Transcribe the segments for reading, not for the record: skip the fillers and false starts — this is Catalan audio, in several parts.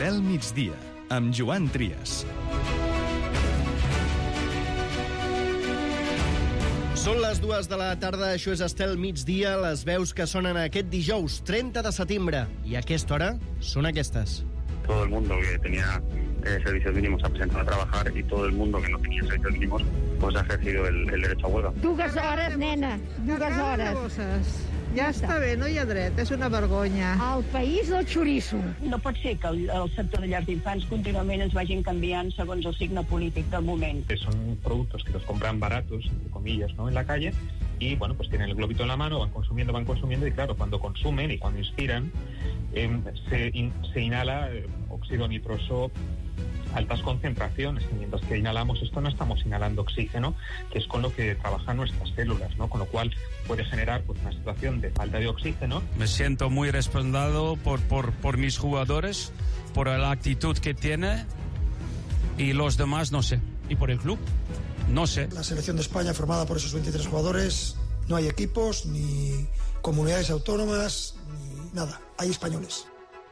Estel migdia, amb Joan Trias. Són les 2 de la tarda, això és Estel migdia, les veus que sonen aquest dijous 30 de setembre. I a aquesta hora són aquestes. Todo el mundo que tenía servicios mínimos ha presentado a trabajar y todo el mundo que no tenía servicios mínimos pues ha ejercido el derecho a huelga. 2 hores, nena, 2 hores. Ja està bé, no hi ha dret, és una vergonya. El país del xoriço. No pot ser que el sector de llars d'infants contínuament es vagin canviant segons el signe polític del moment. Son productos que los compran baratos, entre comillas, ¿no?, en la calle, y bueno, pues tienen el globito en la mano, van consumiendo, y claro, cuando consumen y cuando inspiran, se inhala óxido nitroso, altas concentraciones, y mientras que inhalamos esto no estamos inhalando oxígeno, que es con lo que trabajan nuestras células, ¿no? Con lo cual puede generar pues una situación de falta de oxígeno. Me siento muy respaldado por mis jugadores, por la actitud que tiene, y los demás no sé. ¿Y por el club? No sé. La selección de España formada por esos 23 jugadores, no hay equipos, ni comunidades autónomas, ni nada, hay españoles.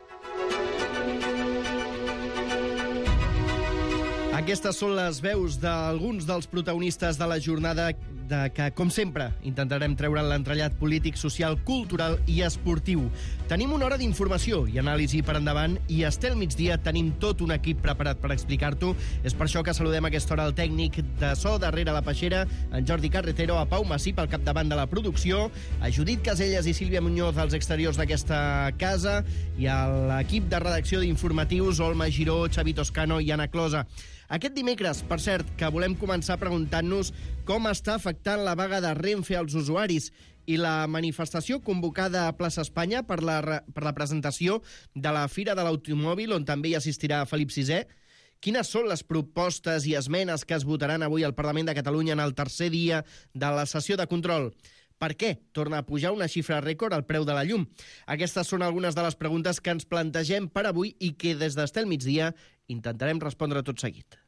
Aquestes són les veus d'alguns dels protagonistes de la jornada que, com sempre, intentarem treure l'entrellat polític, social, cultural i esportiu. Tenim una hora d'informació i anàlisi per endavant i a Estel migdia tenim tot un equip preparat per explicar-t'ho. És per això que saludem a aquesta hora el tècnic de so darrere la peixera, en Jordi Carretero, a Pau Massip al capdavant de la producció, a Judit Caselles i Sílvia Muñoz als exteriors d'aquesta casa i a l'equip de redacció d'informatius, Olma Giró, Xavi Toscano i Anna Closa. Aquest dimecres, per cert, que volem començar preguntant-nos com està afectant la vaga de Renfe als usuaris i la manifestació convocada a Plaça Espanya per la presentació de la Fira de l'Automòbil, on també hi assistirà Felip VI. Quines són les propostes i esmenes que es votaran avui al Parlament de Catalunya en el tercer dia de la sessió de control? Per què torna a pujar una xifra rècord al preu de la llum? Aquestes són algunes de les preguntes que ens plantegem per avui i que des d'Estel migdia intentarem respondre tot seguit.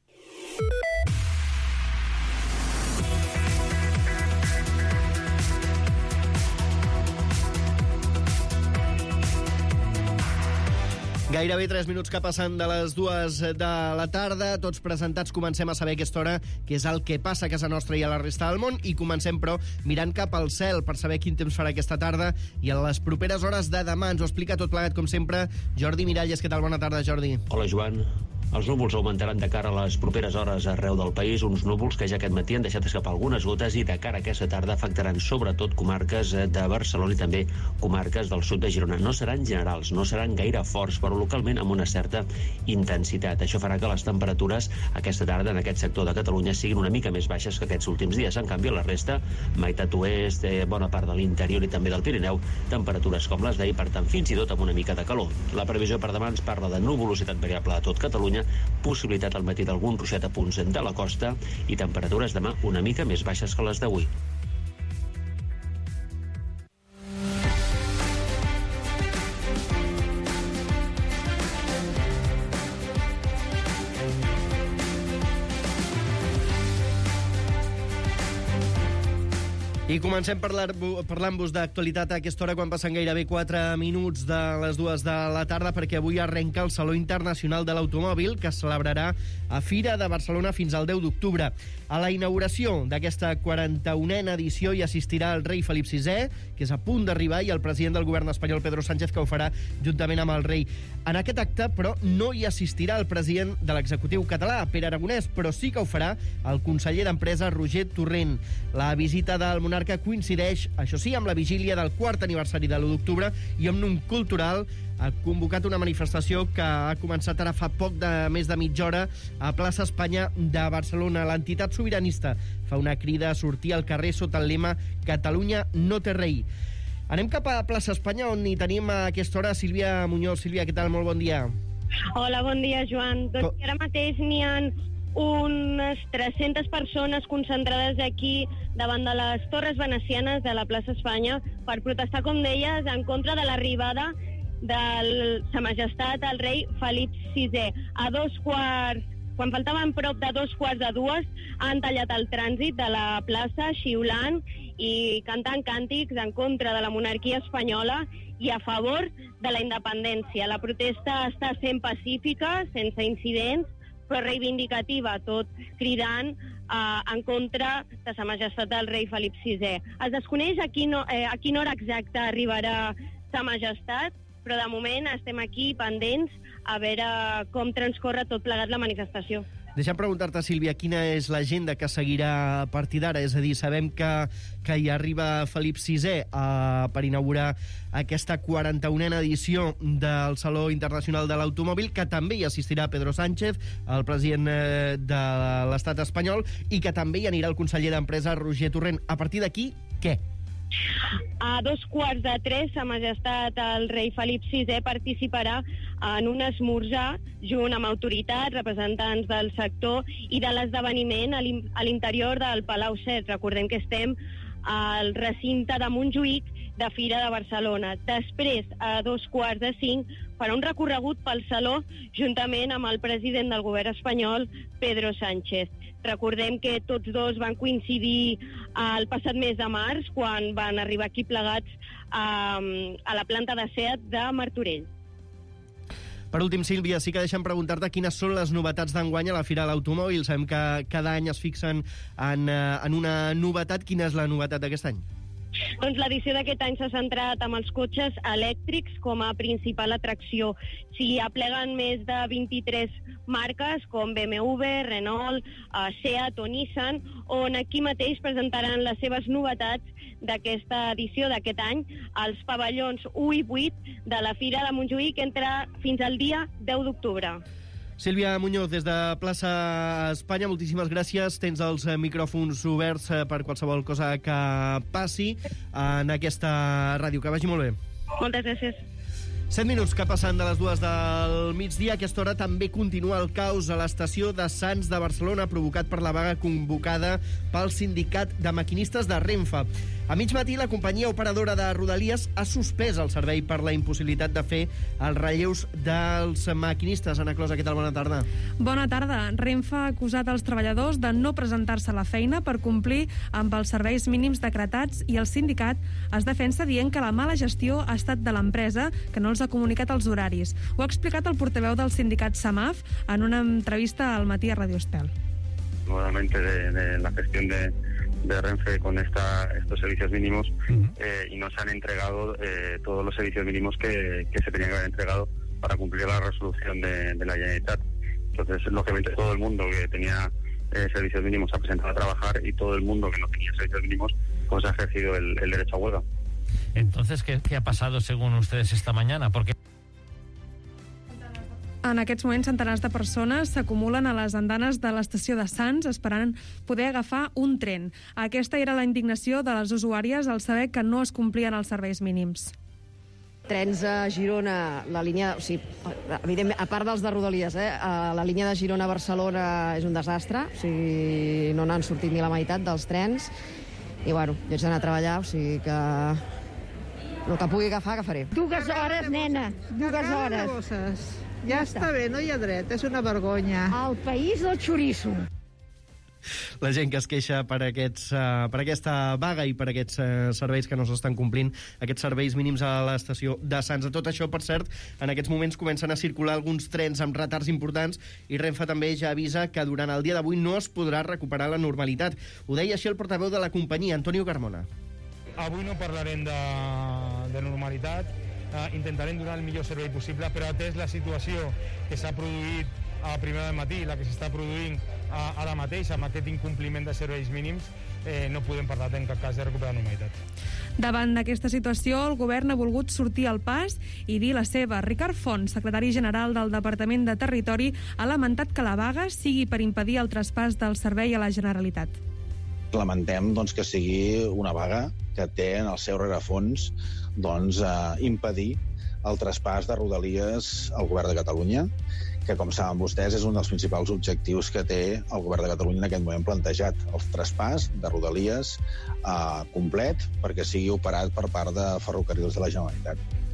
Gairebé 3 minuts que passen de les 2 de la tarda, tots presentats, comencem a saber a aquesta hora què és el que passa a casa nostra i a la resta del món, i comencem, però, mirant cap al cel per saber quin temps farà aquesta tarda i a les properes hores de demà. Ens ho explica tot plegat, com sempre, Jordi Miralles. Què tal? Bona tarda, Jordi. Hola, Joan. Els núvols augmentaran de cara a les properes hores arreu del país, uns núvols que ja aquest matí han deixat escapar algunes gotes i de cara a aquesta tarda afectaran sobretot comarques de Barcelona i també comarques del sud de Girona. No seran generals, no seran gaire forts, però localment amb una certa intensitat. Això farà que les temperatures aquesta tarda en aquest sector de Catalunya siguin una mica més baixes que aquests últims dies. En canvi, a la resta, meitat oest, bona part de l'interior i també del Pirineu, temperatures com les d'ahir, per tant, fins i tot amb una mica de calor. La previsió per demà ens parla de nuvolositat variable a tot Catalunya, possibilitat al matí d'algun ruixat a punts de la costa i temperatures demà una mica més baixes que les d'avui. I comencem parlant-vos d'actualitat a aquesta hora, quan passen gairebé 4 minuts de les 2 de la tarda, perquè avui arrenca el Saló Internacional de l'Automòbil, que es celebrarà a Fira de Barcelona fins al 10 d'octubre. A la inauguració d'aquesta 41a edició hi assistirà el rei Felip VI, que és a punt d'arribar, i el president del govern espanyol, Pedro Sánchez, que ho farà juntament amb el rei. En aquest acte, però, no hi assistirà el president de l'executiu català, Pere Aragonès, però sí que ho farà el conseller d'Empresa, Roger Torrent. La visita del monarca coincideix, això sí, amb la vigília del 4è aniversari de l'1 d'octubre i amb un cultural ha convocat una manifestació que ha començat ara fa poc més de mitja hora a Plaça Espanya de Barcelona. L'entitat sobiranista fa una crida a sortir al carrer sota el lema Catalunya no té rei. Anem cap a Plaça Espanya, on hi tenim a aquesta hora Sílvia Muñoz. Sílvia, què tal? Molt bon dia. Hola, bon dia, Joan. Doncs ara mateix n'hi ha unes 300 persones concentrades aquí davant de les torres venecianes de la plaça Espanya per protestar, com deies, en contra de l'arribada de Sa Majestat el rei Felip VI. A 2:15 quan faltaven prop de 2:15, han tallat el trànsit de la plaça xiulant i cantant càntics en contra de la monarquia espanyola i a favor de la independència. La protesta està sent pacífica, sense incidents, però reivindicativa, tot cridant en contra de Sa Majestat del rei Felip VI. Es desconeix a quina hora exacta arribarà Sa Majestat, però de moment estem aquí pendents a veure com transcorre tot plegat la manifestació. Deixa'm preguntar-te, Sílvia, quina és l'agenda que seguirà a partir d'ara? És a dir, sabem que hi arriba Felip VI per inaugurar aquesta 41a edició del Saló Internacional de l'Automòbil, que també hi assistirà Pedro Sánchez, el president de l'estat espanyol, i que també hi anirà el conseller d'Empresa, Roger Torrent. A partir d'aquí, què? A 2:15, Sa Majestat el rei Felip VI participarà en un esmorzar junt amb autoritats, representants del sector i de l'esdeveniment a l'interior del Palau Set. Recordem que estem al recinte de Montjuïc de Fira de Barcelona. Després, a 2:45, farà un recorregut pel Saló juntament amb el president del govern espanyol, Pedro Sánchez. Recordem que tots dos van coincidir el passat mes de març, quan van arribar aquí plegats a la planta de SEAT de Martorell. Per últim, Sílvia, sí que deixem preguntar-te quines són les novetats d'enguany a la Fira de l'Automòbil. Sabem que cada any es fixen en una novetat. Quina és la novetat d'aquest any? Doncs l'edició d'aquest any s'ha centrat amb els cotxes elèctrics com a principal atracció. S'hi apleguen més de 23 marques com BMW, Renault, Seat o Nissan, on aquí mateix presentaran les seves novetats d'aquesta edició d'aquest any als pavellons 1 i 8 de la Fira de Montjuïc fins al dia 10 d'octubre. Sílvia Muñoz, des de Plaça Espanya, moltíssimes gràcies. Tens els micròfons oberts per qualsevol cosa que passi en aquesta ràdio. Que vagi molt bé. Moltes gràcies. 7 minuts que passen de les 2 del migdia. A aquesta hora també continua el caos a l'estació de Sants de Barcelona, provocat per la vaga convocada pel sindicat de maquinistes de Renfe. A mig matí, la companyia operadora de Rodalies ha suspès el servei per la impossibilitat de fer els relleus dels maquinistes. Ana Closa, què tal? Bona tarda. Bona tarda. Renfe ha acusat els treballadors de no presentar-se a la feina per complir amb els serveis mínims decretats i el sindicat es defensa dient que la mala gestió ha estat de l'empresa, que no els ha comunicat els horaris. Ho ha explicat el portaveu del sindicat SAMAF en una entrevista al matí a Radio Estel. Nuevamente de la gestión de Renfe con estos servicios mínimos y nos han entregado todos los servicios mínimos que se tenían que haber entregado para cumplir la resolución de la Generalitat. Entonces, lógicamente, todo el mundo que tenía servicios mínimos ha presentado a trabajar y todo el mundo que no tenía servicios mínimos pues ha ejercido el derecho a huelga. Entonces, ¿qué ha pasado según ustedes esta mañana? Porque en aquests moments, centenars de persones s'acumulen a les andanes de l'estació de Sants esperant poder agafar un tren. Aquesta era la indignació de les usuàries al saber que no es complien els serveis mínims. Trens a Girona, la línia... O sigui, evidentment, a part dels de Rodalies, la línia de Girona a Barcelona és un desastre, o sigui, no n'han sortit ni la meitat dels trens, i bueno, jo haig d'anar a treballar, o sigui que... El que pugui agafar, agafaré. 2 hores, nena, 2 hores. Ja està bé, no hi ha dret, és una vergonya. El país del xoriço. La gent que es queixa per aquesta vaga i per aquests serveis que no s'estan complint, aquests serveis mínims a l'estació de Sants. De tot això, per cert, en aquests moments comencen a circular alguns trens amb retards importants i Renfe també ja avisa que durant el dia d'avui no es podrà recuperar la normalitat. Ho deia així el portaveu de la companyia, Antonio Carmona. Avui no parlarem de normalitat, intentarem donar el millor servei possible, però atès la situació que s'ha produït a primera del matí, la que s'està produint ara mateix amb aquest incompliment de serveis mínims, no podem parlar en cap cas de recuperar la normalitat. Davant d'aquesta situació, el govern ha volgut sortir al pas i dir la seva. Ricard Font, secretari general del Departament de Territori, ha lamentat que la vaga sigui per impedir el traspàs del servei a la Generalitat. Lamentem que sigui una vaga que té en el seu rerefons impedir el traspàs de Rodalies al govern de Catalunya, que, com saben vostès, és un dels principals objectius que té el govern de Catalunya en aquest moment plantejat, el traspàs de Rodalies complet perquè sigui operat per part de Ferrocarrils de la Generalitat.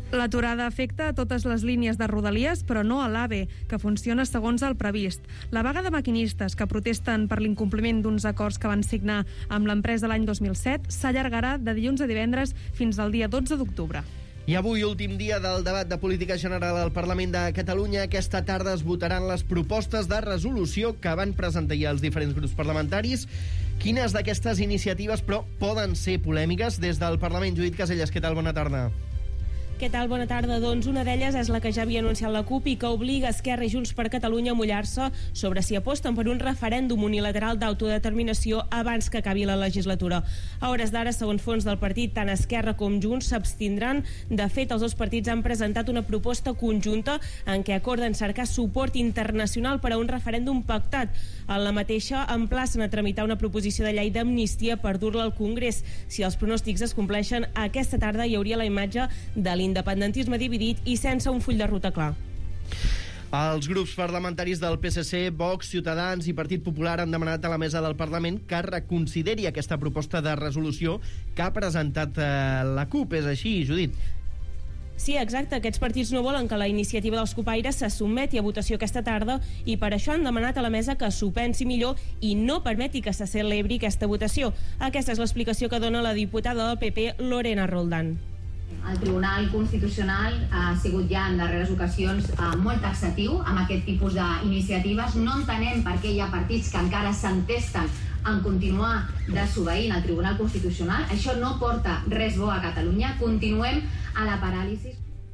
L'aturada afecta a totes les línies de Rodalies, però no a l'AVE, que funciona segons el previst. La vaga de maquinistes que protesten per l'incompliment d'uns acords que van signar amb l'empresa l'any 2007 s'allargarà de dilluns a divendres fins al dia 12 d'octubre. I avui, últim dia del debat de política general al Parlament de Catalunya, aquesta tarda es votaran les propostes de resolució que van presentar ja els diferents grups parlamentaris. Quines d'aquestes iniciatives, però, poden ser polèmiques? Des del Parlament, Judit Casellas, què tal? Bona tarda. Què tal? Bona tarda. Doncs una d'elles és la que ja havia anunciat la CUP i que obliga Esquerra i Junts per Catalunya a mullar-se sobre si aposten per un referèndum unilateral d'autodeterminació abans que acabi la legislatura. A hores d'ara, segons fons del partit, tant Esquerra com Junts s'abstindran. De fet, els dos partits han presentat una proposta conjunta en què acorden cercar suport internacional per a un referèndum pactat. En la mateixa emplacen a tramitar una proposició de llei d'amnistia per dur-la al Congrés. Si els pronòstics es compleixen, aquesta tarda hi hauria la imatge de l'independentisme dividit i sense un full de ruta clar. Els grups parlamentaris del PSC, Vox, Ciutadans i Partit Popular han demanat a la mesa del Parlament que reconsideri aquesta proposta de resolució que ha presentat la CUP. És així, Judit? Sí, exacte. Aquests partits no volen que la iniciativa dels cupaires se sotmeti a votació aquesta tarda i per això han demanat a la mesa que s'ho pensi millor i no permeti que se celebri aquesta votació. Aquesta és l'explicació que dona la diputada del PP, Lorena Roldán. El Tribunal Constitucional ha sigut ja en darreres ocasions molt taxatiu amb aquest tipus d'iniciatives. No entenem per què hi ha partits que encara s'entesten en continuar desobeint el Tribunal Constitucional. Això no porta res bo a Catalunya. Continuem a la paràlisi.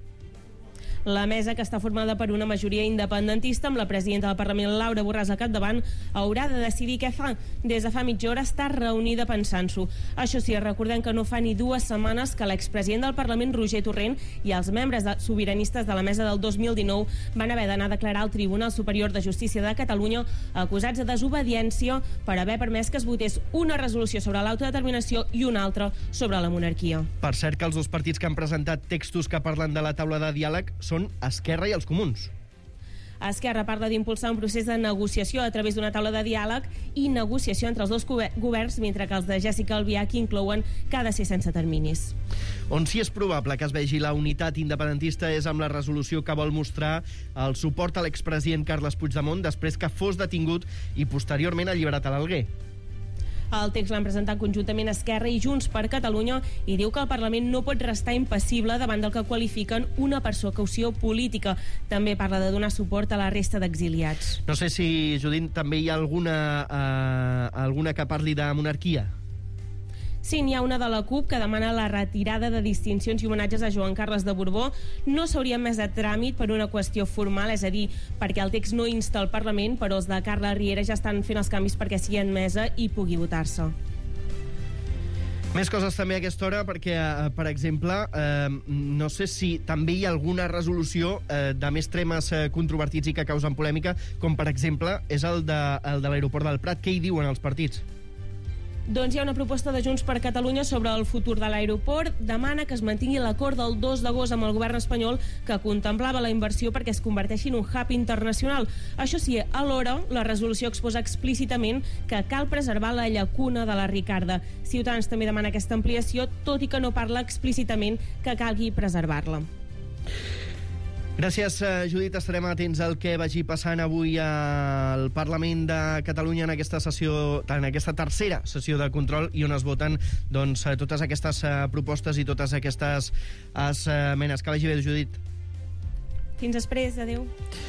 La mesa, que està formada per una majoria independentista amb la presidenta del Parlament, Laura Borràs, al capdavant, haurà de decidir què fa. Des de fa mitja hora està reunida pensant-s'ho. Això sí, recordem que no fa ni 2 setmanes que l'expresident del Parlament, Roger Torrent, i els membres sobiranistes de la mesa del 2019 van haver d'anar a declarar al Tribunal Superior de Justícia de Catalunya acusats de desobediència per haver permès que es votés una resolució sobre l'autodeterminació i una altra sobre la monarquia. Per cert, que els dos partits que han presentat textos que parlen de la taula de diàleg són Esquerra i els Comuns. Esquerra parla d'impulsar un procés de negociació a través d'una taula de diàleg i negociació entre els dos governs, mentre que els de Jessica Albiach inclouen que ha de ser sense terminis. On sí és probable que es vegi la unitat independentista és amb la resolució que vol mostrar el suport a l'expresident Carles Puigdemont després que fos detingut i posteriorment alliberat a l'Alguer. El text l'han presentat conjuntament Esquerra i Junts per Catalunya i diu que el Parlament no pot restar impassible davant del que qualifiquen una persecució política. També parla de donar suport a la resta d'exiliats. No sé si, Judit, també hi ha alguna que parli de monarquia. Sí, n'hi ha una de la CUP que demana la retirada de distincions i homenatges a Joan Carles de Borbó. No s'hauria més de tràmit per una qüestió formal, és a dir, perquè el text no insta al Parlament, però els de Carla Riera ja estan fent els canvis perquè sigui admesa i pugui votar-se. Més coses també a aquesta hora, perquè, per exemple, no sé si també hi ha alguna resolució de més temes controvertits i que causen polèmica, com per exemple és el de l'aeroport del Prat. Què hi diuen els partits? Doncs hi ha una proposta de Junts per Catalunya sobre el futur de l'aeroport. Demana que es mantingui l'acord del 2 d'agost amb el govern espanyol que contemplava la inversió perquè es converteixi en un hub internacional. Això sí, alhora, la resolució exposa explícitament que cal preservar la llacuna de la Ricarda. Ciutadans també demana aquesta ampliació, tot i que no parla explícitament que calgui preservar-la. Gràcies, Judit. Estarem atents al que vagi passant avui al Parlament de Catalunya en aquesta sessió, en aquesta tercera sessió de control, i on es voten doncs, totes aquestes propostes i totes aquestes esmenes. Que vagi bé, Judit. Fins després. Adéu.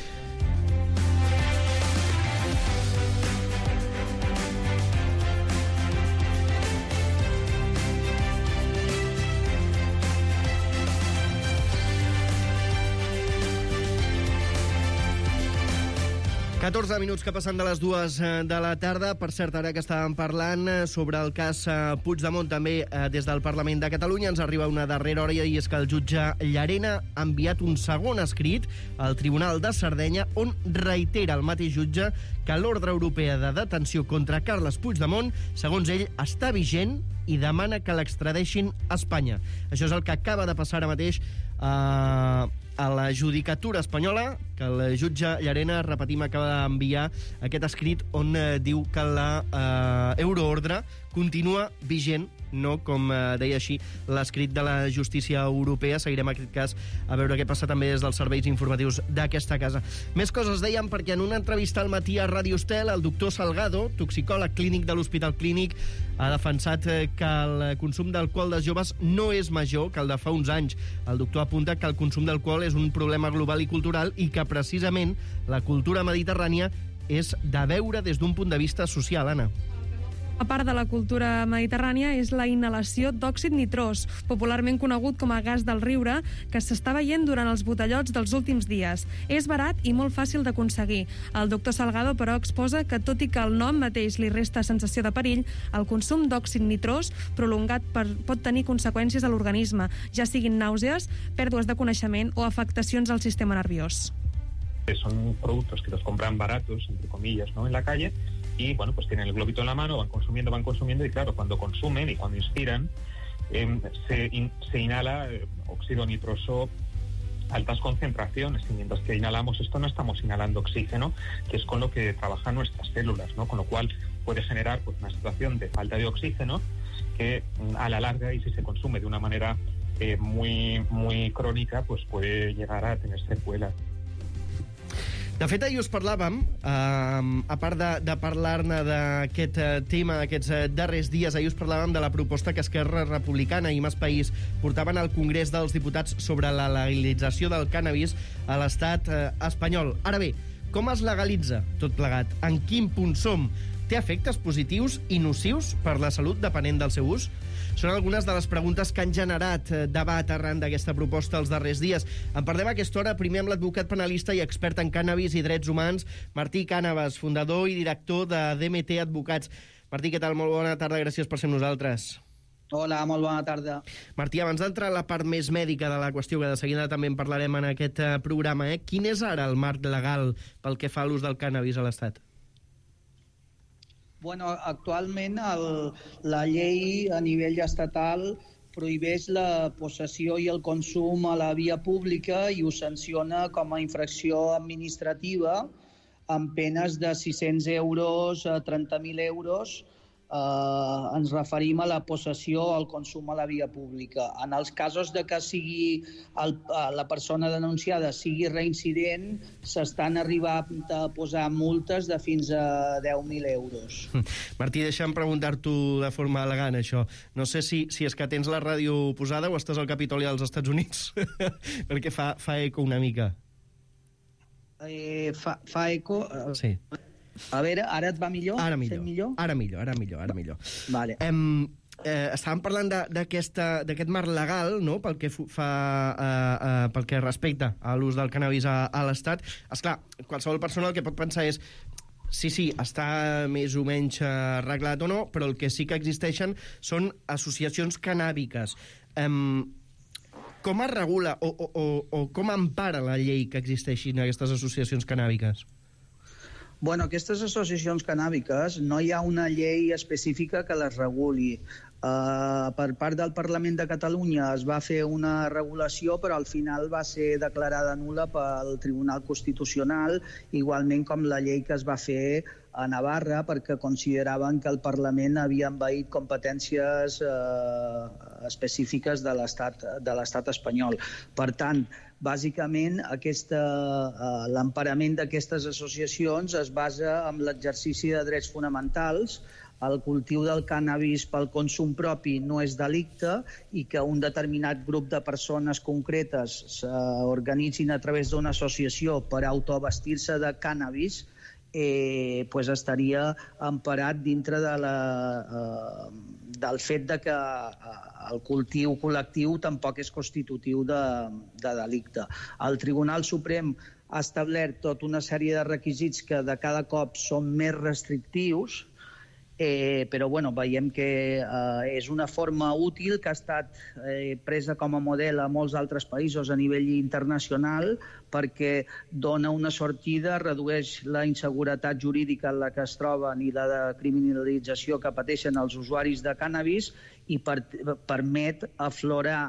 14 minuts que passen de les 2 de la tarda. Per cert, ara que estàvem parlant sobre el cas Puigdemont, també des del Parlament de Catalunya ens arriba una darrera hora, i és que el jutge Llarena ha enviat un segon escrit al Tribunal de Sardenya on reitera el mateix jutge que l'ordre europea de detenció contra Carles Puigdemont, segons ell, està vigent i demana que l'extradeixin a Espanya. Això és el que acaba de passar ara mateix a la judicatura espanyola, que el jutge Llarena, repetim, acaba d'enviar aquest escrit on diu que la euroordre continua vigent no com deia així l'escrit de la justícia europea. Seguirem aquest cas a veure què passa també des dels serveis informatius d'aquesta casa. Més coses dèiem perquè en una entrevista al matí a Ràdio Estel, el doctor Salgado, toxicòleg clínic de l'Hospital Clínic, ha defensat que el consum d'alcohol dels joves no és major que el de fa uns anys. El doctor apunta que el consum d'alcohol és un problema global i cultural i que precisament la cultura mediterrània és de veure des d'un punt de vista social, Anna. A part de la cultura mediterrània és la inhalació d'òxid nitrós, popularment conegut com a gas del riure, que s'està veient durant els botellots dels últims dies. És barat i molt fàcil d'aconseguir. El doctor Salgado, però, exposa que, tot i que el nom mateix li resta sensació de perill, el consum d'òxid nitrós prolongat pot tenir conseqüències a l'organisme, ja siguin nàusees, pèrdues de coneixement o afectacions al sistema nerviós. Son productos que los compran baratos, entre comillas, ¿no?, en la calle, y bueno, pues tienen el globito en la mano, van consumiendo, y claro, cuando consumen y cuando inspiran, se inhala óxido nitroso a altas concentraciones, y mientras que inhalamos esto no estamos inhalando oxígeno, que es con lo que trabajan nuestras células, ¿no? Con lo cual puede generar pues una situación de falta de oxígeno que a la larga, y si se consume de una manera muy crónica, pues puede llegar a tener secuelas. De fet, ahir us parlàvem, a part de parlar-ne d'aquest tema aquests darrers dies, ahir us parlàvem de la proposta que Esquerra Republicana i Més País portaven al Congrés dels Diputats sobre la legalització del cànnabis a l'estat espanyol. Ara bé, com es legalitza tot plegat? En quin punt som? Té efectes positius i nocius per la salut depenent del seu ús? Són algunes de les preguntes que han generat debat arran d'aquesta proposta els darrers dies. En parlem a aquesta hora primer amb l'advocat penalista i expert en cànnabis i drets humans, Martí Cànovas, fundador i director de DMT Advocats. Martí, què tal? Molt bona tarda, gràcies per ser amb nosaltres. Hola, molt bona tarda. Martí, abans d'entrar a la part més mèdica de la qüestió, que de seguida també en parlarem en aquest programa, quin és ara el marc legal pel que fa a l'ús del cànnabis a l'Estat? Bueno, actualment la llei a nivell estatal prohibeix la possessió i el consum a la via pública i ho sanciona com a infracció administrativa amb penes de 600 euros a 30.000 euros. Ens referim a la possessió o al consum a la via pública. En els casos de que sigui la persona denunciada sigui reincident, s'estan arribant a posar multes de fins a 10.000 euros. Martí, deixa'm preguntar-t'ho de forma elegant, això. No sé si és que tens la ràdio posada o estàs al Capitoli dels Estats Units, perquè fa eco una mica. Fa eco? Sí. A veure, ara et va millor? Ara millor. Ara millor. Vale. Estàvem parlant d'aquest marc legal, no?, pel que respecta a l'ús del cànnabis a l'Estat. Esclar, qualsevol persona el que pot pensar és sí, està més o menys arreglat o no, però el que sí que existeixen són associacions cannàbiques. Com es regula o com empara la llei que existeixin aquestes associacions cannàbiques? Bueno, aquestes associacions cannàbiques no hi ha una llei específica que les reguli. Per part del Parlament de Catalunya es va fer una regulació, però al final va ser declarada nul·la pel Tribunal Constitucional, igualment com la llei que es va fer a Navarra, perquè consideraven que el Parlament havia envaït competències específiques de l'estat espanyol. Per tant, bàsicament, l'emparament d'aquestes associacions es basa en l'exercici de drets fonamentals. El cultiu del cànnabis pel consum propi no és delicte i que un determinat grup de persones concretes s'organitzin a través d'una associació per autoabastir-se de cànnabis estaria emparat dintre del fet de que el cultiu col·lectiu tampoc és constitutiu de delicte. El Tribunal Suprem ha establert tota una sèrie de requisits que de cada cop són més restrictius, però veiem que és una forma útil que ha estat presa com a model a molts altres països a nivell internacional perquè dona una sortida, redueix la inseguretat jurídica en la que es troben i la de criminalització que pateixen els usuaris de cànnabis i permet aflorar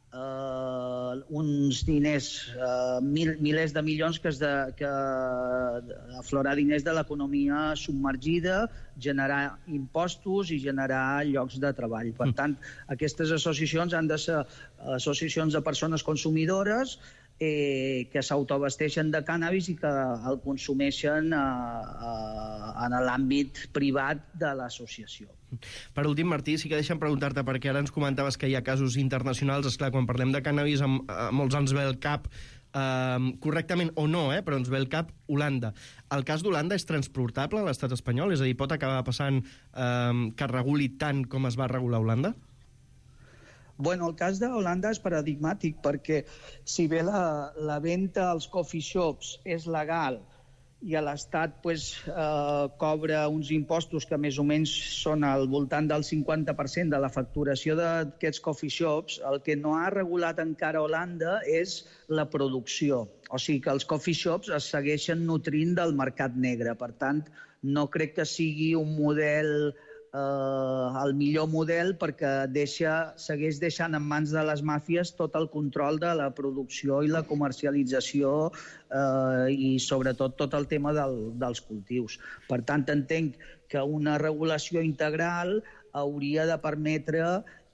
uns diners, milers de milions que aflorar diners de l'economia submergida, generar impostos i generar llocs de treball. Per tant, aquestes associacions han de ser associacions de persones consumidores que s'autoabasteixen de cànnabis i que el consumeixen en l'àmbit privat de l'associació. Per últim, Martí, sí que deixa'm preguntar-te, perquè ara ens comentaves que hi ha casos internacionals. Esclar, quan parlem de cànnabis, molts ens ve el cap, correctament o no, però ens ve el cap Holanda. El cas d'Holanda és transportable a l'estat espanyol? És a dir, pot acabar passant que es reguli tant com es va regular a Holanda? Bueno, el cas d'Holanda és paradigmàtic perquè si bé la venda als coffee shops és legal i a l'Estat cobra uns impostos que més o menys són al voltant del 50% de la facturació d'aquests coffee shops, el que no ha regulat encara Holanda és la producció. O sigui que els coffee shops es segueixen nutrint del mercat negre. Per tant, no crec que sigui un model el millor model perquè segueix deixant en mans de les màfies tot el control de la producció i la comercialització i sobretot tot el tema dels cultius. Per tant, entenc que una regulació integral hauria de permetre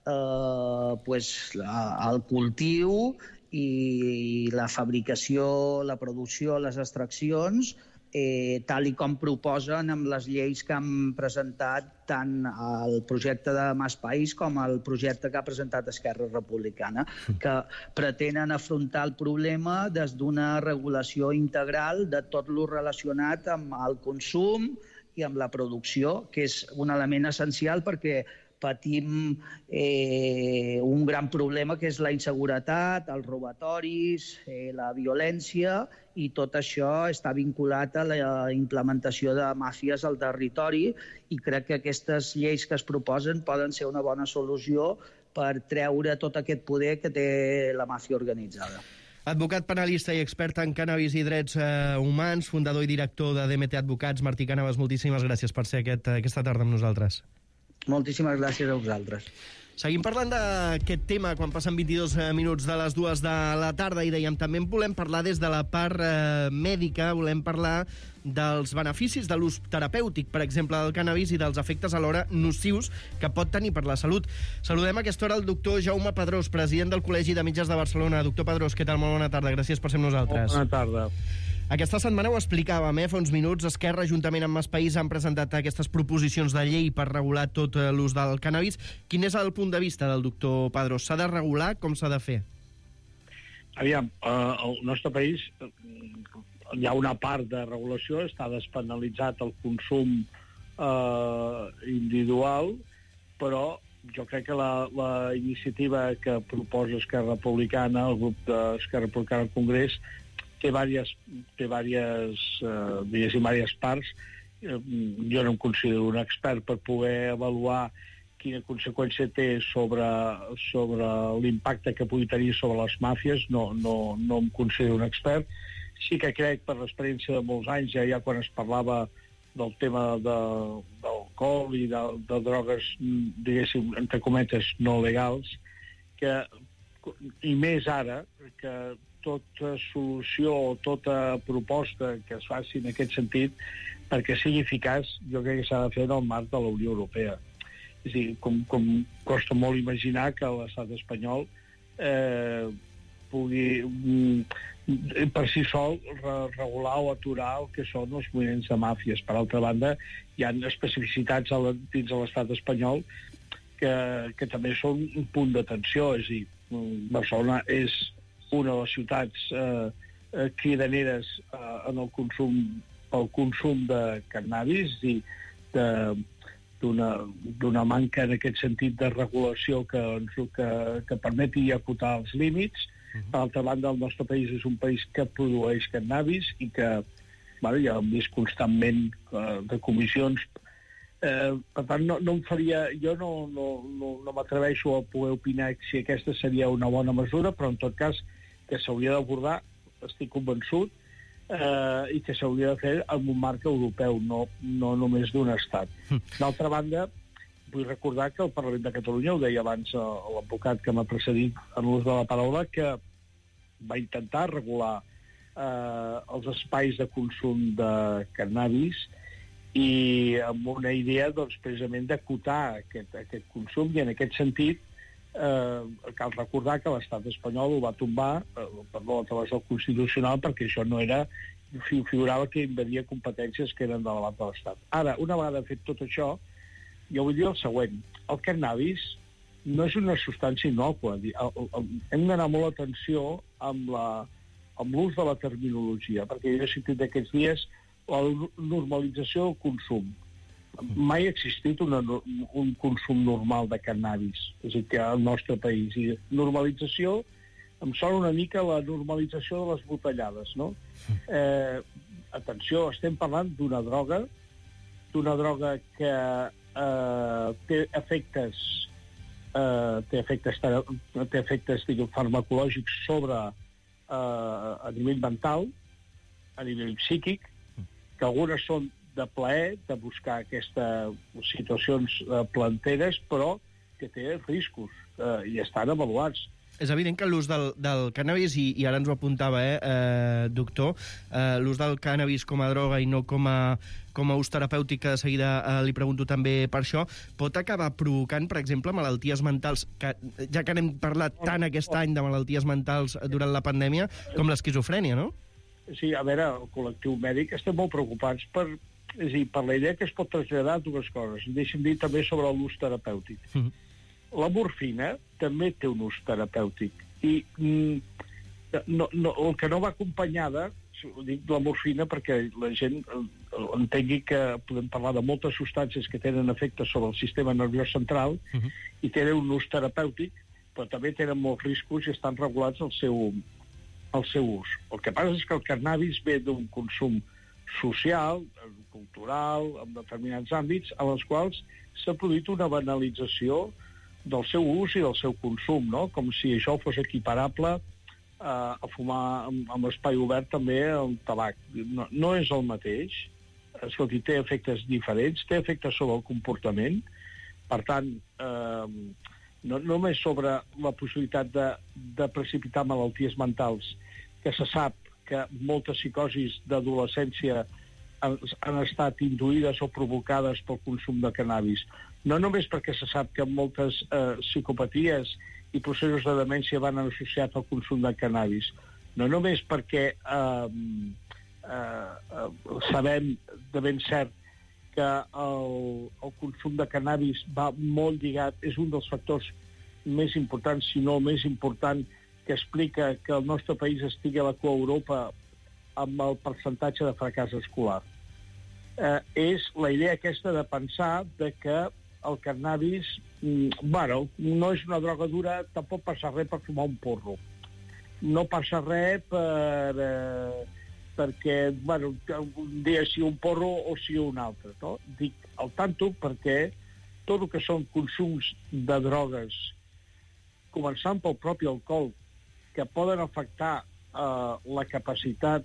el cultiu i la fabricació, la producció, les extraccions, tal i com proposen amb les lleis que han presentat tant el projecte de Mas País com el projecte que ha presentat Esquerra Republicana, que pretenen afrontar el problema des d'una regulació integral de tot el relacionat amb el consum i amb la producció, que és un element essencial perquè patim un gran problema que és la inseguretat, els robatoris, la violència, i tot això està vinculat a la implementació de màfies al territori i crec que aquestes lleis que es proposen poden ser una bona solució per treure tot aquest poder que té la màfia organitzada. Advocat penalista i expert en cànnabis i drets humans, fundador i director de DMT Advocats, Martí Cànovas, moltíssimes gràcies per ser aquesta tarda amb nosaltres. Moltíssimes gràcies a vosaltres. Seguim parlant d'aquest tema quan passen 22 minuts de les 2 de la tarda i dèiem també en volem parlar des de la part mèdica, volem parlar dels beneficis de l'ús terapèutic, per exemple, del cànnabis i dels efectes alhora nocius que pot tenir per la salut. Saludem a aquesta hora el doctor Jaume Pedrós, president del Col·legi de Metges de Barcelona. Doctor Pedrós, què tal? Molt bona tarda. Gràcies per ser amb nosaltres. Bona tarda. Aquesta setmana ho explicàvem, fa uns minuts. Esquerra, juntament amb Mas País, han presentat aquestes proposicions de llei per regular tot l'ús del cànnabis. Quin és el punt de vista del doctor Pedrós? S'ha de regular? Com s'ha de fer? Aviam, al nostre país hi ha una part de regulació, està despenalitzat el consum individual, però jo crec que la iniciativa que proposa Esquerra Republicana, el grup d'Esquerra Republicana al Congrés, té diverses parts. Jo no em considero un expert per poder avaluar quina conseqüència té sobre l'impacte que pugui tenir sobre les màfies. No em considero un expert. Sí que crec, per l'experiència de molts anys, ja quan es parlava del tema d'alcohol i de drogues, diguéssim, entre cometes, no legals, i més ara, que tota solució o tota proposta que es faci en aquest sentit, perquè sigui eficaç, jo crec que s'ha de fer en el marc de la Unió Europea. És a dir, com costa molt imaginar que l'estat espanyol pugui per si sol regular o aturar el que són els moviments de màfies. Per altra banda, hi ha especificitats dins de l'estat espanyol que també són un punt d'atenció. És a dir, Barcelona és una de les ciutats cridaneres en el consum de cannabis i d'una manca en aquest sentit de regulació que permeti acotar els límits. Per altra banda, el nostre país és un país que produeix cannabis i que ja hem vist constantment de comissions. Per tant, jo no m'atreveixo a poder opinar si aquesta seria una bona mesura, però en tot cas que s'hauria d'abordar, estic convençut, i que s'hauria de fer en un marc europeu, no només d'un estat. D'altra banda, vull recordar que el Parlament de Catalunya, ho deia abans l'advocat que m'ha precedit en l'ús de la paraula, que va intentar regular els espais de consum de cannabis i amb una idea, doncs, precisament d'acotar aquest consum, i en aquest sentit cal recordar que l'estat espanyol ho va tombar per a través del Constitucional, perquè això no era, figurava que invadia competències que eren de l'abast de l'Estat. Ara, una vegada fet tot això, jo vull dir el següent: el cannabis no és una substància innòcua. Hem d'anar molt atenció amb l'ús de la terminologia, perquè jo he sentit aquests dies la normalització del consum. Mai ha existit un consum normal de cannabis, és a dir, que al nostre país. I normalització em sona una mica la normalització de les botellades, no? Atenció, estem parlant d'una droga que té efectes farmacològics sobre a nivell mental, a nivell psíquic, que algunes són de plaer, de buscar aquestes situacions plaenteres, però que té riscos i estan avaluats. És evident que l'ús del cannabis, i ara ens ho apuntava, doctor, l'ús del cannabis com a droga i no com a ús terapèutic, que de seguida li pregunto també per això, pot acabar provocant, per exemple, malalties mentals, que ja que n'hem parlat tant aquest any de malalties mentals durant la pandèmia, com l'esquizofrènia, no? Sí, a veure, el col·lectiu mèdic estem molt preocupats per la idea que es pot traslladar dues coses. Deixa'm dir també sobre l'ús terapèutic. La morfina també té un ús terapèutic. I el que no va acompanyada, dic la morfina perquè la gent entengui que podem parlar de moltes substàncies que tenen efectes sobre el sistema nerviós central i tenen un ús terapèutic, però també tenen molts riscos i estan regulats al seu ús. El que passa és que el cannabis ve d'un consum social, cultural, en determinats àmbits, en els quals s'ha produït una banalització del seu ús i del seu consum, no? Com si això fos equiparable a fumar amb espai obert també el tabac. No és el mateix. Escolti, té efectes diferents, té efectes sobre el comportament. Per tant, no només sobre la possibilitat de precipitar malalties mentals, que se sap que moltes psicosis d'adolescència han estat induïdes o provocades pel consum de cannabis. No només perquè se sap que moltes psicopaties i processos de demència van associats al consum de cannabis. No només perquè sabem de ben cert que el consum de cannabis va molt lligat, és un dels factors més importants, si no el més important, que explica que el nostre país estigui a la cua a Europa amb el percentatge de fracàs escolar. És la idea aquesta de pensar que el cannabis, no és una droga dura, tampoc passa res per fumar un porro. No passa res perquè, un dia sí un porro o sí un altre, no? Dic al tanto perquè tot el que són consums de drogues, començant pel propi alcohol, que poden afectar la capacitat